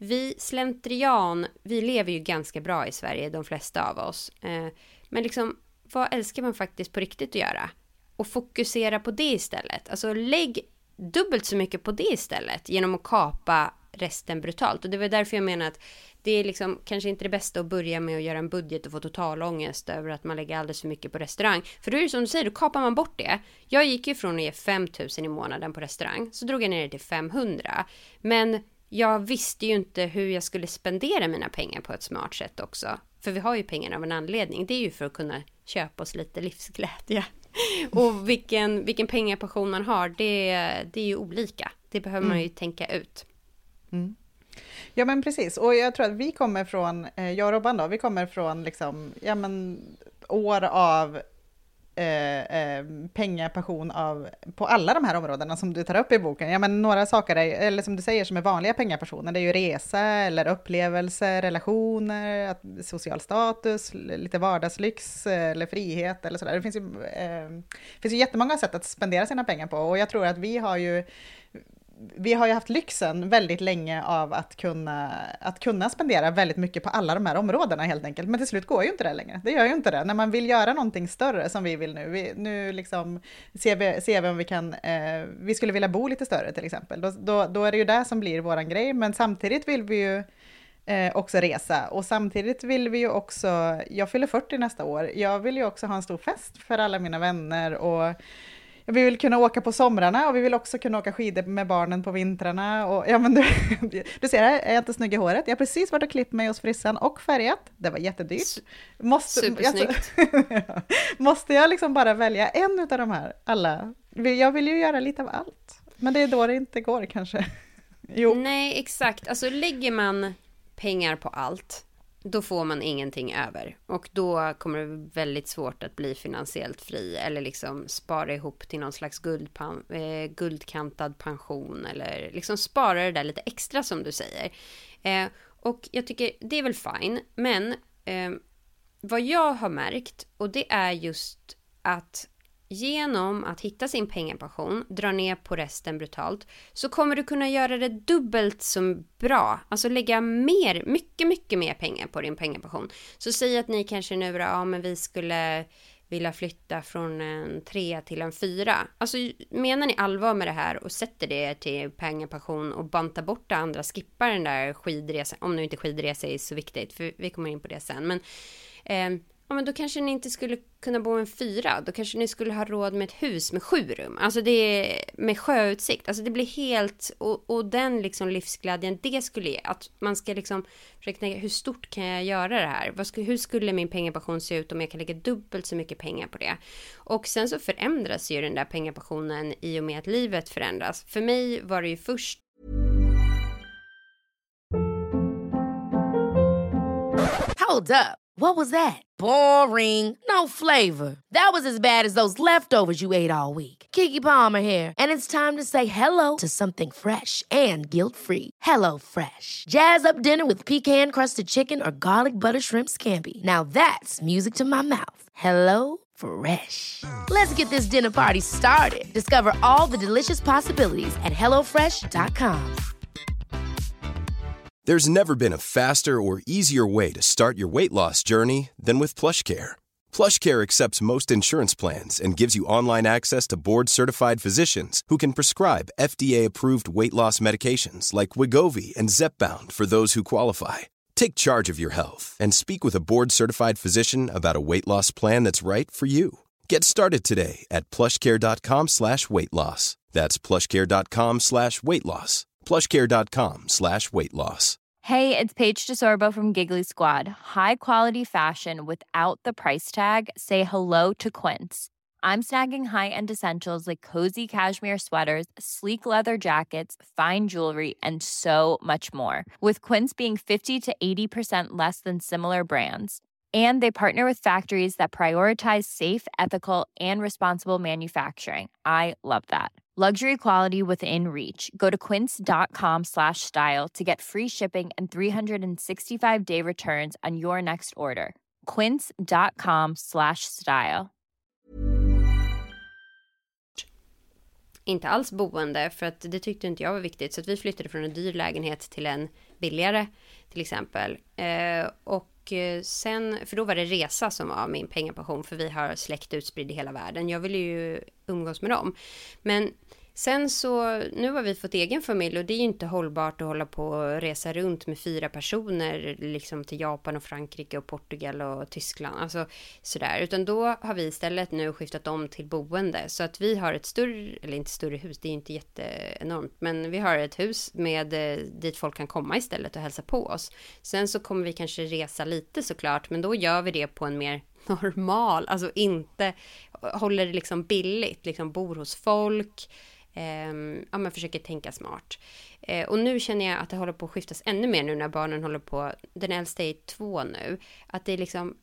vi lever ju ganska bra i Sverige, de flesta av oss. Men liksom, vad älskar man faktiskt på riktigt att göra? Och fokusera på det istället. Alltså lägg dubbelt så mycket på det istället genom att kapa resten brutalt. Och det var därför jag menar att det är liksom kanske inte det bästa att börja med att göra en budget och få total ångest över att man lägger alldeles för mycket på restaurang. För då är det som du säger, då kapar man bort det. Jag gick ju från att ge 5000 i månaden på restaurang, så drog jag ner det till 500. Men jag visste ju inte hur jag skulle spendera mina pengar på ett smart sätt också. För vi har ju pengar av en anledning. Det är ju för att kunna köpa oss lite livsglädje. Och vilken pengapassion man har, det är ju olika. Det behöver man ju tänka ut. Mm. Ja men precis, och jag tror att vi kommer från, jag och Robban då, vi kommer från liksom, ja men år av pengapassion på alla de här områdena som du tar upp i boken. Ja, men några saker, eller som du säger, som är vanliga pengapassioner, det är ju resa eller upplevelser, relationer, social status, lite vardagslyx eller frihet eller sådär. Det finns ju jättemånga sätt att spendera sina pengar på, och jag tror att vi har ju haft lyxen väldigt länge av att kunna spendera väldigt mycket på alla de här områdena helt enkelt. Men till slut går ju inte det längre. Det gör ju inte det. När man vill göra någonting större som vi vill nu. Nu liksom ser vi om vi skulle vilja bo lite större till exempel. Då är det ju det som blir våran grej. Men samtidigt vill vi ju också resa. Och samtidigt vill vi ju också, jag fyller 40 nästa år. Jag vill ju också ha en stor fest för alla mina vänner, och vi vill kunna åka på somrarna, och vi vill också kunna åka skidor med barnen på vintrarna. Och, ja, men du ser, jag är inte snygg i håret. Jag har precis varit och klippt mig hos frissan och färgat. Det var jättedyrt. Supersnyggt. Måste jag liksom bara välja en av de här alla? Jag vill ju göra lite av allt. Men det är då det inte går kanske. Jo. Nej, exakt. Alltså lägger man pengar på allt, då får man ingenting över. Och då kommer det vara väldigt svårt att bli finansiellt fri, eller liksom spara ihop till någon slags guldkantad pension, eller liksom spara det där lite extra som du säger. Och jag tycker det är väl fine, men vad jag har märkt, och det är just att genom att hitta sin pengapassion, dra ner på resten brutalt, så kommer du kunna göra det dubbelt så bra. Alltså lägga mycket mer pengar på din pengapassion. Så säg att ni kanske nu men vi skulle vilja flytta från en 3 till en 4. Alltså menar ni allvar med det här och sätter det till pengapassion och bantar bort det andra, skippar den där skidresan, om nu inte skidresa är så viktigt, för vi kommer in på det sen, men men då kanske ni inte skulle kunna bo en 4. Då kanske ni skulle ha råd med ett hus med 7 rum. Alltså det är med sjöutsikt. Alltså det blir helt, och den liksom livsglädjen det skulle ge. Att man ska liksom försöka tänka, hur stort kan jag göra det här? Hur skulle min pengapassion se ut om jag kan lägga dubbelt så mycket pengar på det? Och sen så förändras ju den där pengapassionen i och med att livet förändras. För mig var det ju först. Hold up. What was that? Boring. No flavor. That was as bad as those leftovers you ate all week. Keke Palmer here, and it's time to say hello to something fresh and guilt-free. Hello Fresh. Jazz up dinner with pecan-crusted chicken or garlic butter shrimp scampi. Now that's music to my mouth. Hello Fresh. Let's get this dinner party started. Discover all the delicious possibilities at hellofresh.com. There's never been a faster or easier way to start your weight loss journey than with PlushCare. PlushCare accepts most insurance plans and gives you online access to board-certified physicians who can prescribe FDA-approved weight loss medications like Wegovy and Zepbound for those who qualify. Take charge of your health and speak with a board-certified physician about a weight loss plan that's right for you. Get started today at plushcare.com/weightloss. That's plushcare.com/weightloss. plushcare.com/weightloss. Hey, it's Paige DeSorbo from Giggly Squad. High quality fashion without the price tag. Say hello to Quince. I'm snagging high-end essentials like cozy cashmere sweaters, sleek leather jackets, fine jewelry, and so much more. With Quince being 50 to 80% less than similar brands. And they partner with factories that prioritize safe, ethical, and responsible manufacturing. I love that. Luxury quality within reach. Go to quince.com/style to get free shipping and 365-day returns on your next order. quince.com/style. Inte alls boende, för att det tyckte inte jag var viktigt. Så att vi flyttade från en dyr lägenhet till en billigare till exempel. Och sen, för då var det resa som var min pengapassion, för vi har släkt utspridd i hela världen. Jag ville ju umgås med dem. Men sen så, nu har vi fått egen familj, och det är ju inte hållbart att hålla på och resa runt med 4 personer liksom till Japan och Frankrike och Portugal och Tyskland, alltså sådär. Utan då har vi istället nu skiftat om till boende, så att vi har ett större, eller inte större hus, det är ju inte jätteenormt, men vi har ett hus med dit folk kan komma istället och hälsa på oss. Sen så kommer vi kanske resa lite såklart, men då gör vi det på en mer normal, alltså inte håller det liksom billigt, liksom bor hos folk. Man försöker tänka smart. Och nu känner jag att det håller på att skiftas ännu mer nu när barnen håller på, den äldsta är 2 nu, att det är liksom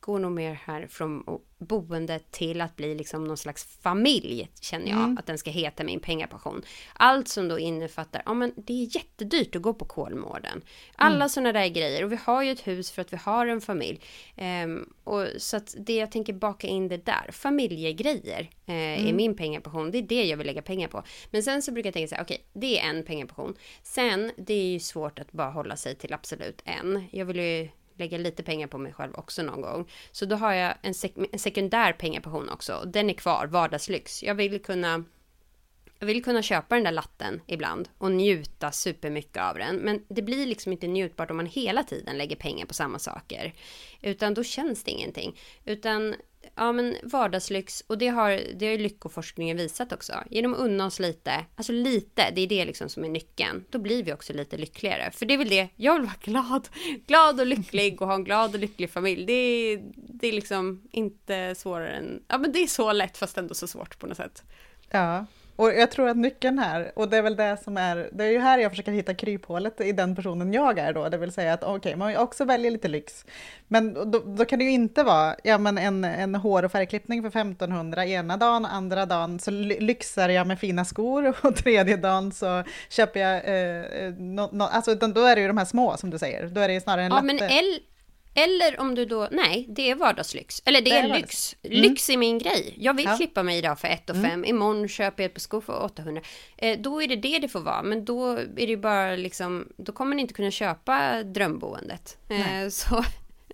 går nog mer här från boende till att bli liksom någon slags familj, känner jag, att den ska heta min pengapension. Allt som då innefattar, men det är jättedyrt att gå på Kolmården. Alla sådana där grejer, och vi har ju ett hus för att vi har en familj. Och så att det jag tänker baka in det där, familjegrejer är min pengapension, det är det jag vill lägga pengar på. Men sen så brukar jag tänka så här, okej, det är en pengapension. Sen, det är ju svårt att bara hålla sig till absolut en. Jag vill ju lägga lite pengar på mig själv också någon gång. Så då har jag en sekundär pengapension också. Den är kvar, vardagslyx. Jag vill kunna köpa den där latten ibland och njuta supermycket av den. Men det blir liksom inte njutbart om man hela tiden lägger pengar på samma saker. Utan då känns det ingenting. Utan men vardagslyx, och det har ju lyckoforskningen visat också. Genom att unna oss lite, det är det liksom som är nyckeln. Då blir vi också lite lyckligare. För det är väl det, jag vill vara glad och lycklig och ha en glad och lycklig familj. Det är liksom inte svårare än, men det är så lätt fast ändå så svårt på något sätt. Ja. Och jag tror att nyckeln här, och det är väl det som det är ju här jag försöker hitta kryphålet i den personen jag är då, det vill säga att man också väljer lite lyx. Men då kan det ju inte vara en hår- och färgklippning för 1500 ena dagen, andra dagen så lyxar jag med fina skor och tredje dagen så köper jag, då är det ju de här små som du säger, då är det ju snarare en latte. Eller om du då, nej, det är vardagslyx. Eller det är lyx. Lyx är min grej. Jag vill klippa mig idag för 1 500. Imorgon köper jag ett par skor för 800. Då är det får vara. Men då är det ju bara liksom, då kommer ni inte kunna köpa drömboendet. Så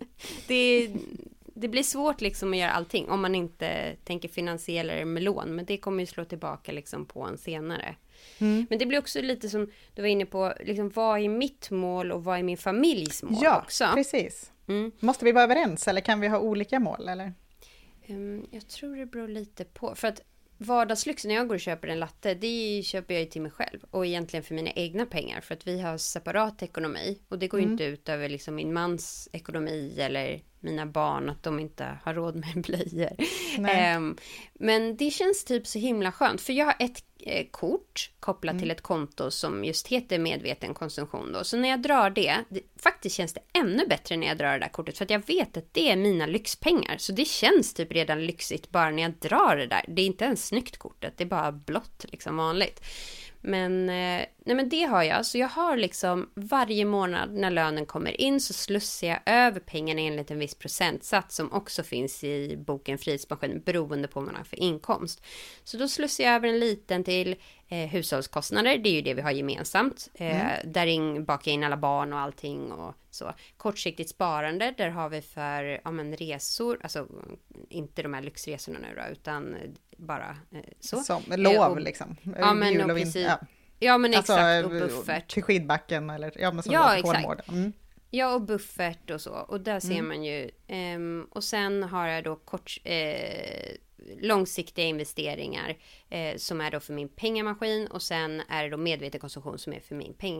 det blir svårt liksom att göra allting om man inte tänker finansiera det med lån. Men det kommer ju slå tillbaka liksom på en senare. Men det blir också lite som du var inne på, liksom, vad är mitt mål och vad är min familjs mål också? Ja, precis. Måste vi vara överens eller kan vi ha olika mål? Eller? Jag tror det beror lite på. För att vardagslyx, när jag går och köper en latte, det köper jag ju till mig själv. Och egentligen för mina egna pengar. För att vi har separat ekonomi. Och det går ju inte ut över liksom min mans ekonomi eller mina barn, att de inte har råd med blöjor. Men det känns typ så himla skönt. För jag har ett kort kopplat till ett konto som just heter medveten konsumtion då. Så när jag drar det faktiskt känns det ännu bättre när jag drar det där kortet, för att jag vet att det är mina lyxpengar. Så det känns typ redan lyxigt bara när jag drar det där. Det är inte ens snyggt kortet, det är bara blått liksom vanligt. Men det har jag. Så jag har liksom varje månad när lönen kommer in så slussar jag över pengarna enligt en viss procentsats som också finns i boken Frihetsmaskin beroende på vad man har för inkomst. Så då slussar jag över en liten till hushållskostnader. Det är ju det vi har gemensamt. Där bakar in alla barn och allting och så. Kortsiktigt sparande, där har vi för resor, alltså inte de här lyxresorna nu då, utan bara så. Som lov liksom. Ja, men och precis. Ja, men exakt, och buffert. Till skidbacken eller exakt. Ja, och buffert och så. Och där ser man ju. Och sen har jag då långsiktiga investeringar som är då för min pengamaskin. Och sen är det då medveten konsumtion som är för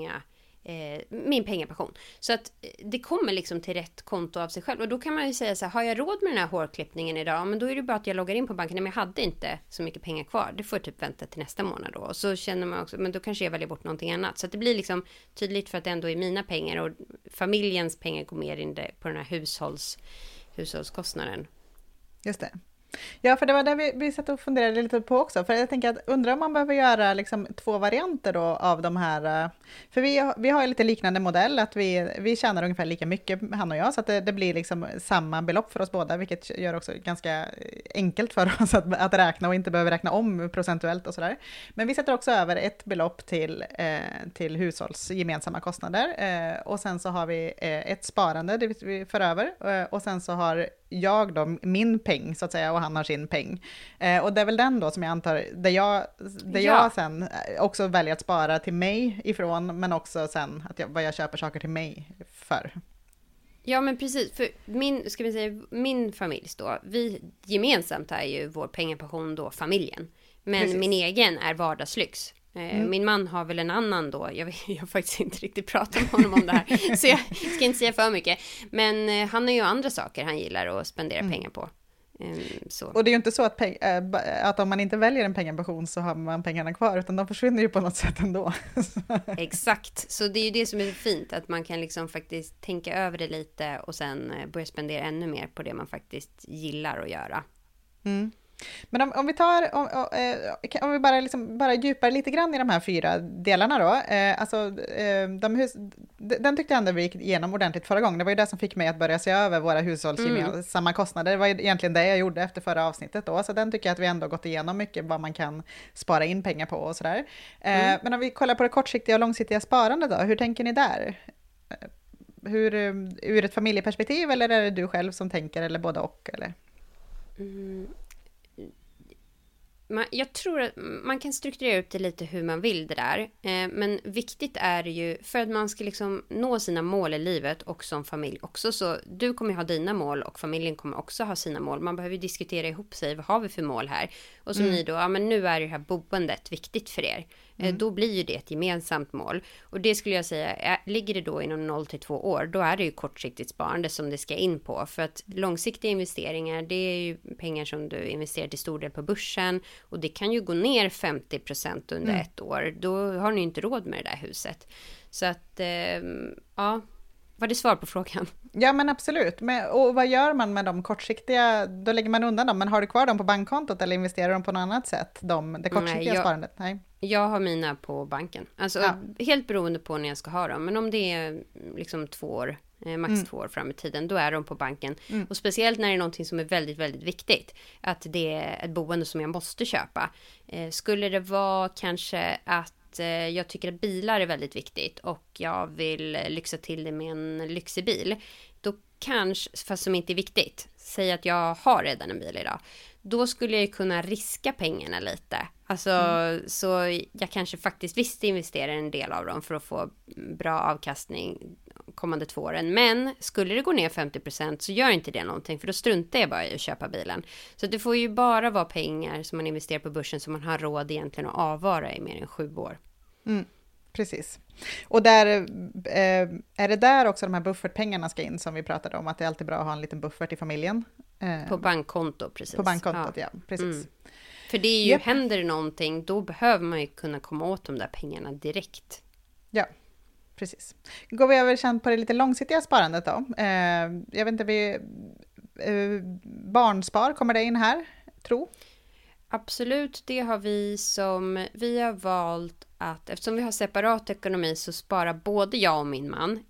min pengapension. Så att det kommer liksom till rätt konto av sig själv. Och då kan man ju säga så här, har jag råd med den här hårklippningen idag? Men då är det bara att jag loggar in på banken. Men jag hade inte så mycket pengar kvar. Det får jag typ vänta till nästa månad då. Och så känner man också, men då kanske jag väljer bort någonting annat. Så att det blir liksom tydligt för att det ändå är mina pengar. Och familjens pengar går mer in på den här hushållskostnaden. Just det. Ja, för det var det vi satt och funderade lite på också. För jag tänker att undrar om man behöver göra liksom 2 varianter då av de här. För vi har ju lite liknande modell, att vi tjänar ungefär lika mycket, han och jag, så att det blir liksom samma belopp för oss båda, vilket gör också ganska enkelt för oss att räkna och inte behöver räkna om procentuellt och sådär. Men vi sätter också över ett belopp till hushållsgemensamma kostnader. Och sen så har vi ett sparande, det vi för över. Och sen så har jag då min peng så att säga och han har sin peng. Och det är väl den då som jag antar, där jag sen också väljer att spara till mig ifrån, men också sen vad jag köper saker till mig för. Ja, men precis, för min familj då, vi gemensamt är ju vår pengapension då familjen. Men precis. Min egen är vardagslyx. Min man har väl en annan då, jag har faktiskt inte riktigt pratat med honom om det här, så jag ska inte säga för mycket. Men han har ju andra saker han gillar att spendera pengar på. Så. Och det är ju inte så att om man inte väljer en pengapension så har man pengarna kvar, utan de försvinner ju på något sätt ändå. Exakt, så det är ju det som är fint, att man kan liksom faktiskt tänka över det lite och sen börja spendera ännu mer på det man faktiskt gillar att göra. Mm. Men om vi tar, om vi bara djupar lite grann i de här 4 delarna då. Den tyckte jag ändå vi gick igenom ordentligt förra gången. Det var ju det som fick mig att börja se över våra hushållsgemensamma kostnader. Det var egentligen det jag gjorde efter förra avsnittet då. Så den tycker jag att vi ändå gått igenom mycket, vad man kan spara in pengar på och sådär. Men om vi kollar på det kortsiktiga och långsiktiga sparandet då, hur tänker ni där? Ur ett familjeperspektiv, eller är det du själv som tänker, eller både och? Eller? Jag tror att man kan strukturera ut det lite hur man vill det där. Men viktigt är det ju, för att man ska liksom nå sina mål i livet och som familj också. Så du kommer ha dina mål och familjen kommer också ha sina mål. Man behöver diskutera ihop sig, vad har vi för mål här? Och som ni då, men nu är det här boendet viktigt för er. Då blir ju det ett gemensamt mål. Och det skulle jag säga, ligger det då inom 0-2 år, då är det ju kortsiktigt sparande som det ska in på. För att långsiktiga investeringar, det är ju pengar som du investerar till stor del på börsen. Och det kan ju gå ner 50% under ett år. Då har ni ju inte råd med det där huset. Så att, ja, var det svar på frågan? Ja, men absolut. Och vad gör man med de kortsiktiga? Då lägger man undan dem, men har du kvar dem på bankkontot eller investerar de på något annat sätt? Det kortsiktiga sparandet? Nej. Jag har mina på banken. Alltså helt beroende på när jag ska ha dem. Men om det är liksom 2 år, max 2 år fram i tiden, då är de på banken. Och speciellt när det är någonting som är väldigt, väldigt viktigt. Att det är ett boende som jag måste köpa. Skulle det vara kanske att jag tycker att bilar är väldigt viktigt och jag vill lyxa till det med en lyxig bil, då kanske, fast som inte är viktigt, säg att jag har redan en bil idag, då skulle jag kunna riska pengarna lite. Alltså, så jag kanske faktiskt visst investerar en del av dem för att få bra avkastning kommande 2 åren. Men skulle det gå ner 50% så gör inte det någonting, för då struntar jag bara i att köpa bilen. Så det får ju bara vara pengar som man investerar på börsen som man har råd egentligen att avvara i mer än 7 år. Precis. Och där är det där också de här buffertpengarna ska in, som vi pratade om, att det är alltid bra att ha en liten buffert i familjen. På bankkonto, precis. På bankkontot, ja precis. För det är ju, händer det någonting, då behöver man ju kunna komma åt de där pengarna direkt. Ja, precis. Går vi över sen på det lite långsiktiga sparandet då. Jag vet inte, barnspar, kommer det in här, tro? Absolut, det har vi har valt att, eftersom vi har separat ekonomi, så sparar både jag och min man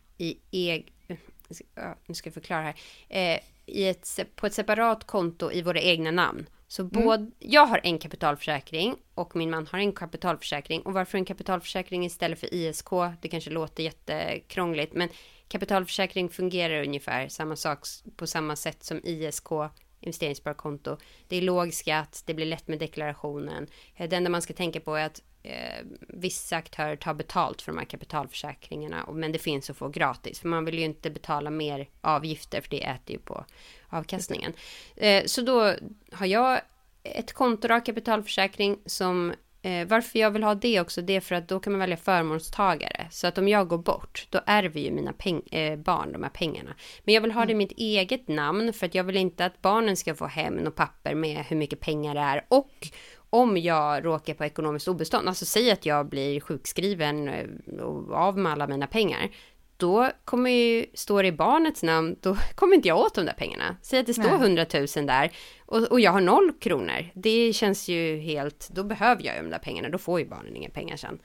nu ska jag förklara här, på ett separat konto i våra egna namn. Så jag har en kapitalförsäkring och min man har en kapitalförsäkring. Och varför en kapitalförsäkring istället för ISK? Det kanske låter jättekrångligt, men kapitalförsäkring fungerar ungefär samma sak på samma sätt som ISK, investeringssparkonto. Det är låg skatt, det blir lätt med deklarationen. Det enda man ska tänka på är att vissa aktörer tar betalt för de här kapitalförsäkringarna, men det finns att få gratis, för man vill ju inte betala mer avgifter, för det äter ju på avkastningen. Så då har jag ett konto av kapitalförsäkring som varför jag vill ha det också, det är för att då kan man välja förmånstagare. Så att om jag går bort, då ärver ju mina barn de här pengarna. Men jag vill ha det i mitt eget namn, för att jag vill inte att barnen ska få hem och papper med hur mycket pengar det är. Och om jag råkar på ekonomiskt obestånd, alltså säg att jag blir sjukskriven och av med alla mina pengar, då kommer ju, står det i barnets namn, då kommer inte jag åt de där pengarna. Säg att det står 100 000 där och jag har 0 kronor. Det känns ju helt, då behöver jag ju de där pengarna, då får ju barnen inga pengar sen.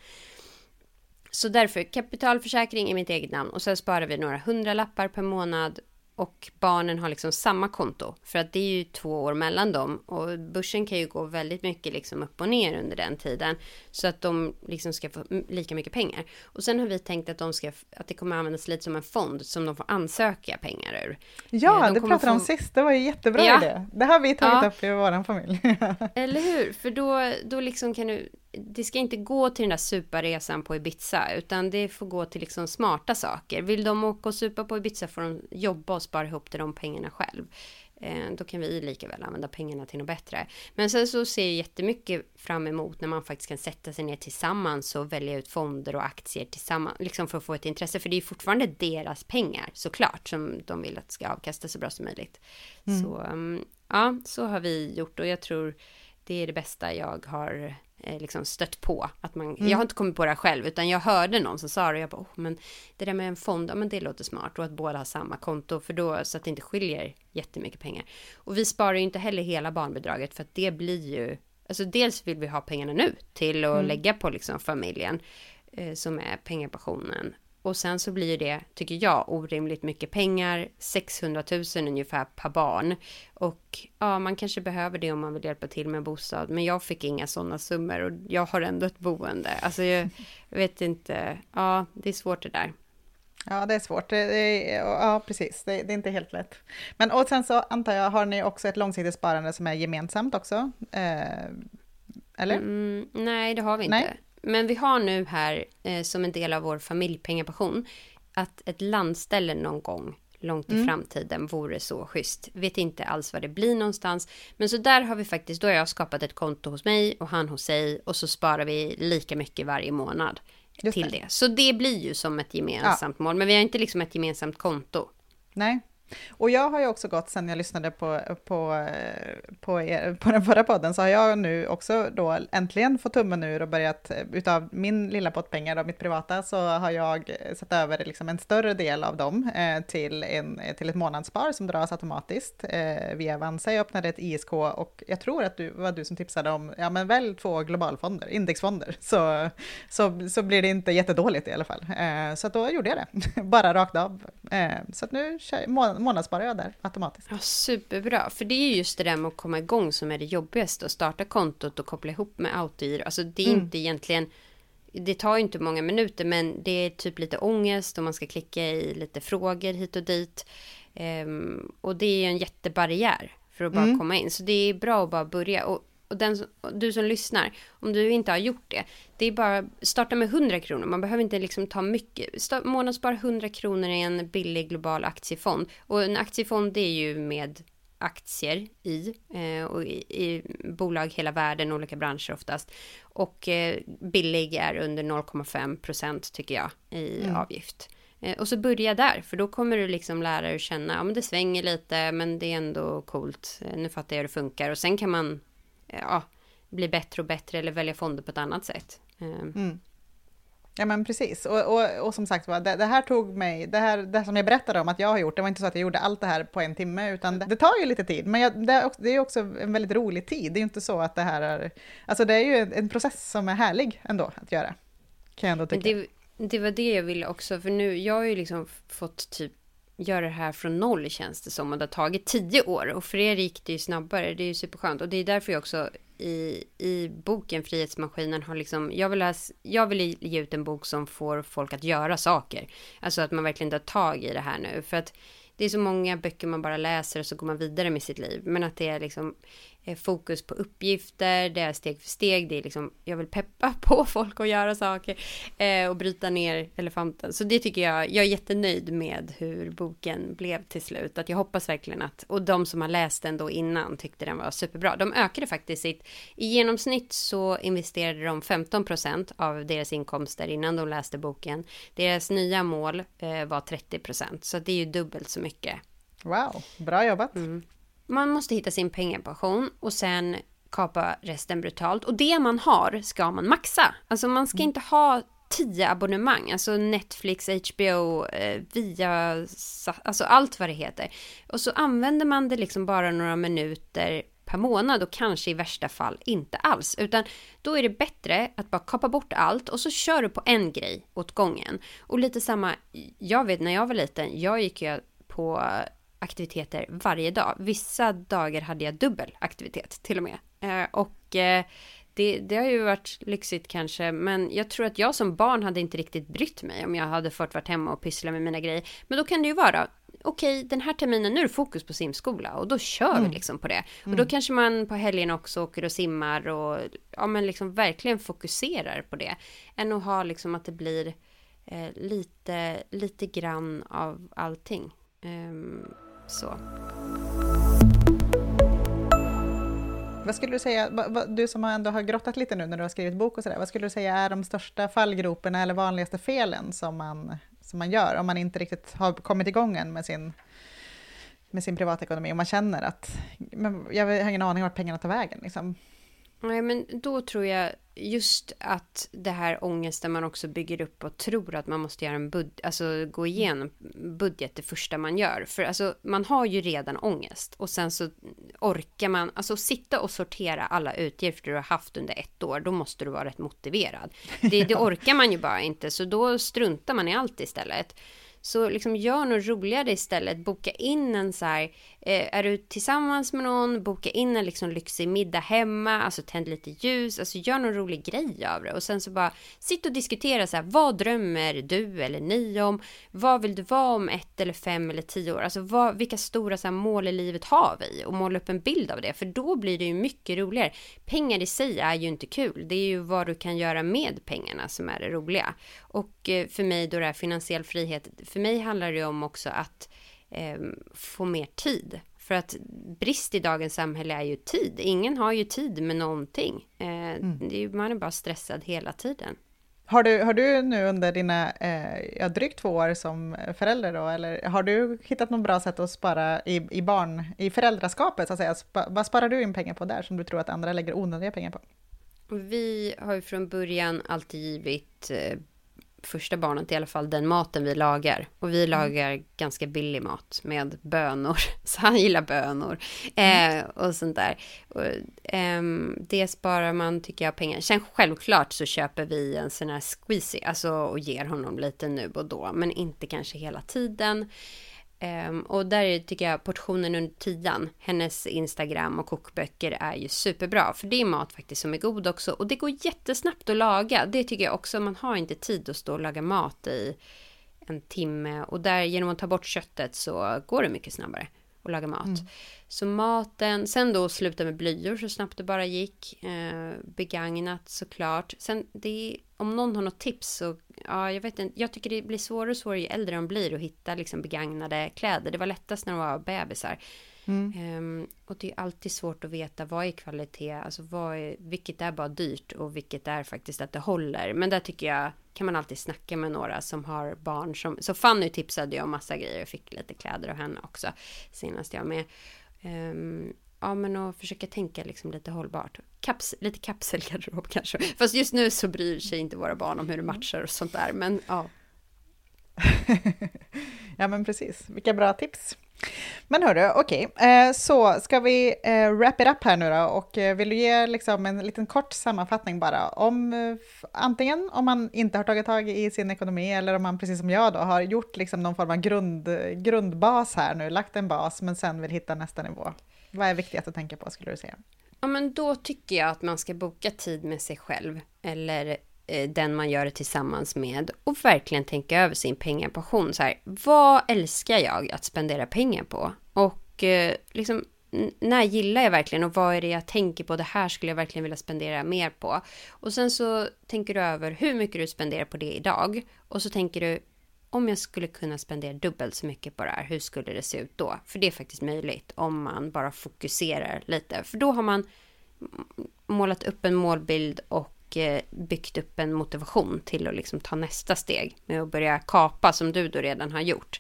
Så därför, kapitalförsäkring i mitt eget namn, och sen sparar vi några 100-lappar per månad. Och barnen har liksom samma konto, för att det är ju 2 år mellan dem, och börsen kan ju gå väldigt mycket liksom upp och ner under den tiden, så att de liksom ska få lika mycket pengar. Och sen har vi tänkt att det kommer användas lite som en fond som de får ansöka pengar ur. Ja, det pratade om sist, det var ju jättebra idé. Det har vi tagit upp i vår familj. Eller hur? För då liksom kan det ska inte gå till den där superresan på Ibiza, utan det får gå till liksom smarta saker. Vill de åka och supa på Ibiza får de jobba och spara ihop till de pengarna själv. Då kan vi lika väl använda pengarna till något bättre. Men sen så ser jag jättemycket fram emot när man faktiskt kan sätta sig ner tillsammans och välja ut fonder och aktier tillsammans, liksom för att få ett intresse. För det är fortfarande deras pengar, såklart, som de vill att ska avkasta så bra som möjligt. Så Ja, så har vi gjort och jag tror det är det bästa jag har liksom stött på. Att jag har inte kommit på det här själv utan jag hörde någon som sa det och jag bara, men det där med en fond, ja men det låter smart och att båda har samma konto för då så att det inte skiljer jättemycket pengar. Och vi sparar ju inte heller hela barnbidraget för att det blir ju, alltså dels vill vi ha pengarna nu till att lägga på liksom familjen som är pengapensionen. Och sen så blir det, tycker jag, orimligt mycket pengar. 600 000 ungefär per barn. Och ja, man kanske behöver det om man vill hjälpa till med en bostad. Men jag fick inga sådana summor och jag har ändå ett boende. Alltså jag vet inte, ja det är svårt det där. Ja, det är svårt. Ja, precis. Det är inte helt lätt. Men och sen så antar jag, har ni också ett långsiktigt sparande som är gemensamt också? Eller? Nej, det har vi inte. Nej. Men vi har nu här som en del av vår familjepengapension att ett landställe någon gång långt i framtiden vore så schysst. Vet inte alls vad det blir någonstans. Men så där har vi faktiskt, då har jag skapat ett konto hos mig och han hos sig och så sparar vi lika mycket varje månad till det. Så det blir ju som ett gemensamt mål. Men vi har inte liksom ett gemensamt konto. Nej. Och jag har ju också gått, sen jag lyssnade på den förra podden, så har jag nu också då äntligen fått tummen ur och börjat, utav min lilla pott pengar och mitt privata, så har jag satt över liksom en större del av dem till ett månadsspar som dras automatiskt via Avanza. Jag öppnade ett ISK och jag tror att det var du som tipsade om, ja men väl 2 globalfonder, indexfonder, så blir det inte jättedåligt i alla fall. Så att då gjorde jag det, bara rakt av. Så att nu månadssparar jag där automatiskt. Ja, superbra. För det är ju just det där med att komma igång som är det jobbigaste. Att starta kontot och koppla ihop med autogiro. Alltså det är inte egentligen, det tar ju inte många minuter men det är typ lite ångest och man ska klicka i lite frågor hit och dit. Och det är ju en jättebarriär för att bara komma in. Så det är bra att bara börja. Och du som lyssnar, om du inte har gjort det är bara starta med 100 kronor. Man behöver inte liksom ta mycket. Månadsspara 100 kronor i en billig global aktiefond. Och en aktiefond det är ju med aktier i bolag hela världen, olika branscher oftast. Och billig är under 0,5% tycker jag i avgift. Och så börja där, för då kommer du liksom lära dig att känna, ja men det svänger lite men det är ändå coolt. Nu fattar jag hur det funkar och sen kan man bli bättre och bättre eller välja fonder på ett annat sätt. Ja men precis, och som sagt det här tog mig, det som jag berättade om att jag har gjort, det var inte så att jag gjorde allt det här på en timme, utan det tar ju lite tid, men det är också en väldigt rolig tid, det är ju inte så att det här är, alltså det är ju en process som är härlig ändå att göra, kan jag ändå tycka. Det var det jag ville också, för nu, jag har ju liksom fått typ göra det här från noll känns det som, och det har tagit 10 år och för er gick det ju snabbare, det är ju superskönt och det är därför jag också i boken Frihetsmaskinen har liksom, jag vill ge ut en bok som får folk att göra saker, alltså att man verkligen tar tag i det här nu, för att det är så många böcker man bara läser och så går man vidare med sitt liv, men att det är liksom fokus på uppgifter, det är steg för steg, det är liksom, jag vill peppa på folk att göra saker och bryta ner elefanten. Så det tycker jag är jättenöjd med hur boken blev till slut. Att jag hoppas verkligen att, och de som har läst den då innan tyckte den var superbra. De ökade faktiskt i genomsnitt så investerade de 15% av deras inkomster innan de läste boken. Deras nya mål var 30%, så det är ju dubbelt så mycket. Wow, bra jobbat. Man måste hitta sin pengapension och sen kapa resten brutalt. Och det man har ska man maxa. Alltså man ska inte ha 10 abonnemang. Alltså Netflix, HBO, via, alltså allt vad det heter. Och så använder man det liksom bara några minuter per månad och kanske i värsta fall inte alls. Utan då är det bättre att bara kapa bort allt och så kör du på en grej åt gången. Och lite samma, jag vet när jag var liten, jag gick ju på aktiviteter varje dag. Vissa dagar hade jag dubbel aktivitet till och med. Det har ju varit lyxigt kanske, men jag tror att jag som barn hade inte riktigt brytt mig om jag hade fått varit hemma och pyssla med mina grejer. Men då kan det ju vara, okej, den här terminen nu är det fokus på simskola och då kör vi liksom på det. Och då kanske man på helgen också åker och simmar och ja, men liksom verkligen fokuserar på det. Än att ha liksom att det blir lite grann av allting. Så. Vad skulle du säga, du som ändå har grottat lite nu när du har skrivit bok och sådär, vad skulle du säga är de största fallgroparna eller vanligaste felen som man gör om man inte riktigt har kommit igång än med med sin privatekonomi och man känner att men jag har ingen aning vart pengarna tar vägen liksom. Nej, men då tror jag just att det här ångesten man också bygger upp och tror att man måste göra alltså gå igenom budget det första man gör. För alltså, man har ju redan ångest och sen så orkar man, alltså sitta och sortera alla utgifter du har haft under ett år, då måste du vara rätt motiverad. Det orkar man ju bara inte, så då struntar man i allt istället. Så liksom gör något roligare istället. Boka in en så här, är du tillsammans med någon, boka in en liksom lyxig middag hemma, alltså tänd lite ljus, alltså gör någon rolig grej av det. Och sen så bara sitt och diskutera så här, vad drömmer du eller ni om? Vad vill du vara om 1 eller 5 eller 10 år? Alltså vilka stora så här, mål i livet har vi? Och måla upp en bild av det, för då blir det ju mycket roligare. Pengar i sig är ju inte kul, det är ju vad du kan göra med pengarna som är det roliga. Och för mig då det är finansiell frihet, för mig handlar det om också att få mer tid. För att brist i dagens samhälle är ju tid. Ingen har ju tid med någonting. Man är bara stressad hela tiden. Har du nu under dina drygt 2 år som förälder då, eller har du hittat något bra sätt att spara i föräldraskapet så att säga? Vad sparar du in pengar på där som du tror att andra lägger onödiga pengar på? Vi har ju från början alltid givit första barnet i alla fall den maten vi lagar. Och vi lagar ganska billig mat med bönor. Så han gillar bönor. Och sånt där. Och, det sparar man, tycker jag, pengar. Sen självklart så köper vi en sån här squeezy. Alltså, och ger honom lite nu och då. Men inte kanske hela tiden. Och där tycker jag portionen under 10, hennes Instagram och kokböcker är ju superbra, för det är mat faktiskt som är god också, och det går jättesnabbt att laga. Det tycker jag också, man har inte tid att stå och laga mat i 1 timme, och där genom att ta bort köttet så går det mycket snabbare att laga mat. Så maten, sen då sluta med blöjor så snabbt det bara gick, begagnat såklart. Sen om någon har något tips så, ja, jag vet inte, jag tycker det blir svårare och svårare ju äldre de blir att hitta liksom begagnade kläder. Det var lättast när de var bebisar. Och det är alltid svårt att veta vad är kvalitet, alltså vilket är bara dyrt och vilket är faktiskt att det håller. Men där tycker jag kan man alltid snacka med några som har barn så Fanny tipsade jag om massa grejer, jag fick lite kläder av henne också senast jag med. Ja, men att försöka tänka liksom lite hållbart. Lite kapselgarderob kanske. Fast just nu så bryr sig inte våra barn om hur det matchar och sånt där. Men ja. Ja, men precis. Vilka bra tips. Men hörru, okej. Så ska vi wrap it up här nu då. Och vill du ge liksom en liten kort sammanfattning bara om antingen om man inte har tagit tag i sin ekonomi, eller om man precis som jag då har gjort liksom någon form av grundbas här nu, lagt en bas men sen vill hitta nästa nivå. Vad är viktigt att tänka på, skulle du säga? Ja, men då tycker jag att man ska boka tid med sig själv eller den man gör det tillsammans med, och verkligen tänka över sin pengaportion. Så här, vad älskar jag att spendera pengar på? Och liksom, när gillar jag verkligen, och vad är det jag tänker på? Det här skulle jag verkligen vilja spendera mer på. Och sen så tänker du över hur mycket du spenderar på det idag. Och så tänker du, om jag skulle kunna spendera dubbelt så mycket på det här, hur skulle det se ut då? För det är faktiskt möjligt om man bara fokuserar lite. För då har man målat upp en målbild och byggt upp en motivation till att liksom ta nästa steg med att börja kapa, som du då redan har gjort.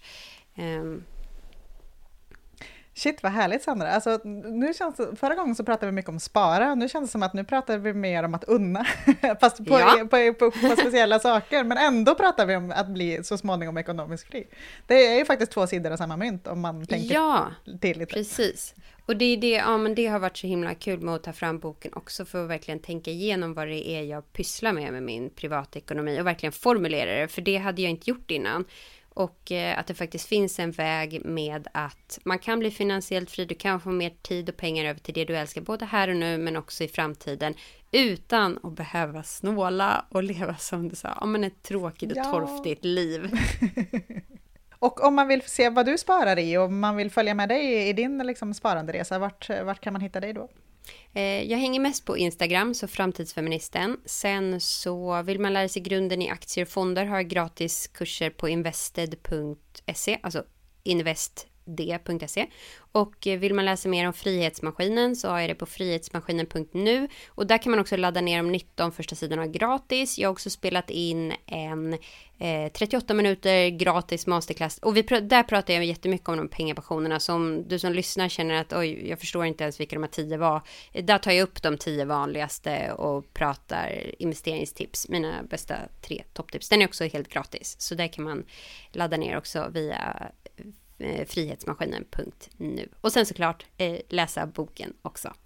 Shit, vad härligt, Sandra. Alltså, förra gången så pratade vi mycket om spara. Nu känns det som att nu pratar vi mer om att unna. Fast på speciella saker. Men ändå pratar vi om att bli så småningom ekonomiskt fri. Det är ju faktiskt 2 sidor av samma mynt om man tänker till lite. Precis. Och men det har varit så himla kul med att ta fram boken också, för att verkligen tänka igenom vad det är jag pysslar med min privatekonomi och verkligen formulera det. För det hade jag inte gjort innan. Och att det faktiskt finns en väg med att man kan bli finansiellt fri, du kan få mer tid och pengar över till det du älskar, både här och nu men också i framtiden, utan att behöva snåla och leva som du sa, men ett tråkigt och torftigt liv. Och om man vill se vad du sparar i, och om man vill följa med dig i din liksom sparanderesa, vart kan man hitta dig då? Jag hänger mest på Instagram, så Framtidsfeministen. Sen så vill man lära sig grunden i aktier och fonder, har jag gratis kurser på invested.se, alltså invest www.frihetsmaskinen.se. Och vill man läsa mer om Frihetsmaskinen så har jag det på frihetsmaskinen.nu. Och där kan man också ladda ner de 19 första sidorna gratis. Jag har också spelat in en 38 minuter gratis masterclass. Och där pratar jag jättemycket om de pengapassionerna. Så om du som lyssnar känner att oj, jag förstår inte ens vilka de här 10 var. Där tar jag upp de 10 vanligaste och pratar investeringstips. Mina bästa 3 topptips. Den är också helt gratis. Så där kan man ladda ner också via frihetsmaskinen.nu. Och sen såklart läsa boken också.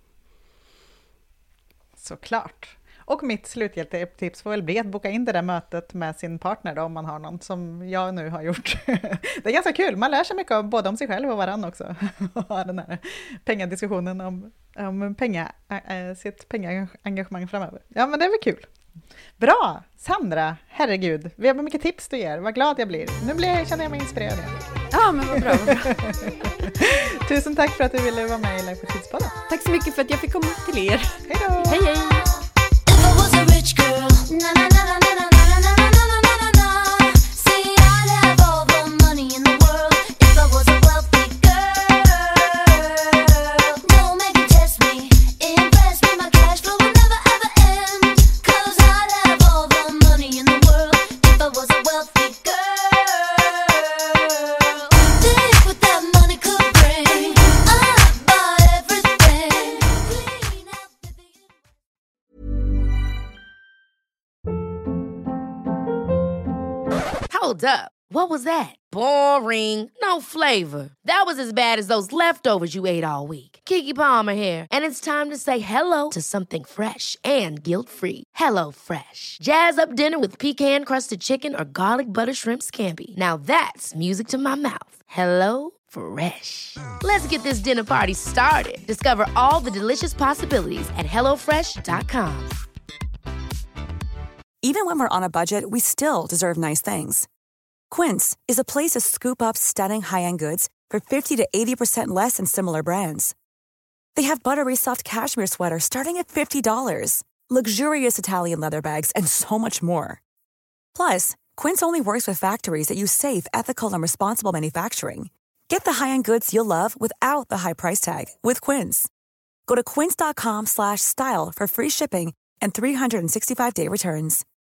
Såklart. Och mitt slutgiltiga tips får väl bli att boka in det där mötet med sin partner då, om man har någon, som jag nu har gjort. Det är ganska kul, man lär sig mycket både om sig själv och varann också. Och den här pengadiskussionen om sitt pengaengagemang framöver. Ja, men det är väl kul. Bra! Sandra, herregud, vi har mycket tips du ger, vad glad jag blir. Nu känner jag mig inspirerad igen. Ja, men vad bra. Tusen tack för att du ville vara med i Life på Tidspodden. Tack så mycket för att jag fick komma till er. Hej då! Hej, hej! Hold up. What was that? Boring. No flavor. That was as bad as those leftovers you ate all week. Keke Palmer here, and it's time to say hello to something fresh and guilt-free. Hello Fresh. Jazz up dinner with pecan-crusted chicken or garlic butter shrimp scampi. Now that's music to my mouth. Hello Fresh. Let's get this dinner party started. Discover all the delicious possibilities at hellofresh.com. Even when we're on a budget, we still deserve nice things. Quince is a place to scoop up stunning high-end goods for 50 to 80% less than similar brands. They have buttery soft cashmere sweaters starting at $50, luxurious Italian leather bags, and so much more. Plus, Quince only works with factories that use safe, ethical, and responsible manufacturing. Get the high-end goods you'll love without the high price tag with Quince. Go to quince.com/style for free shipping and 365-day returns.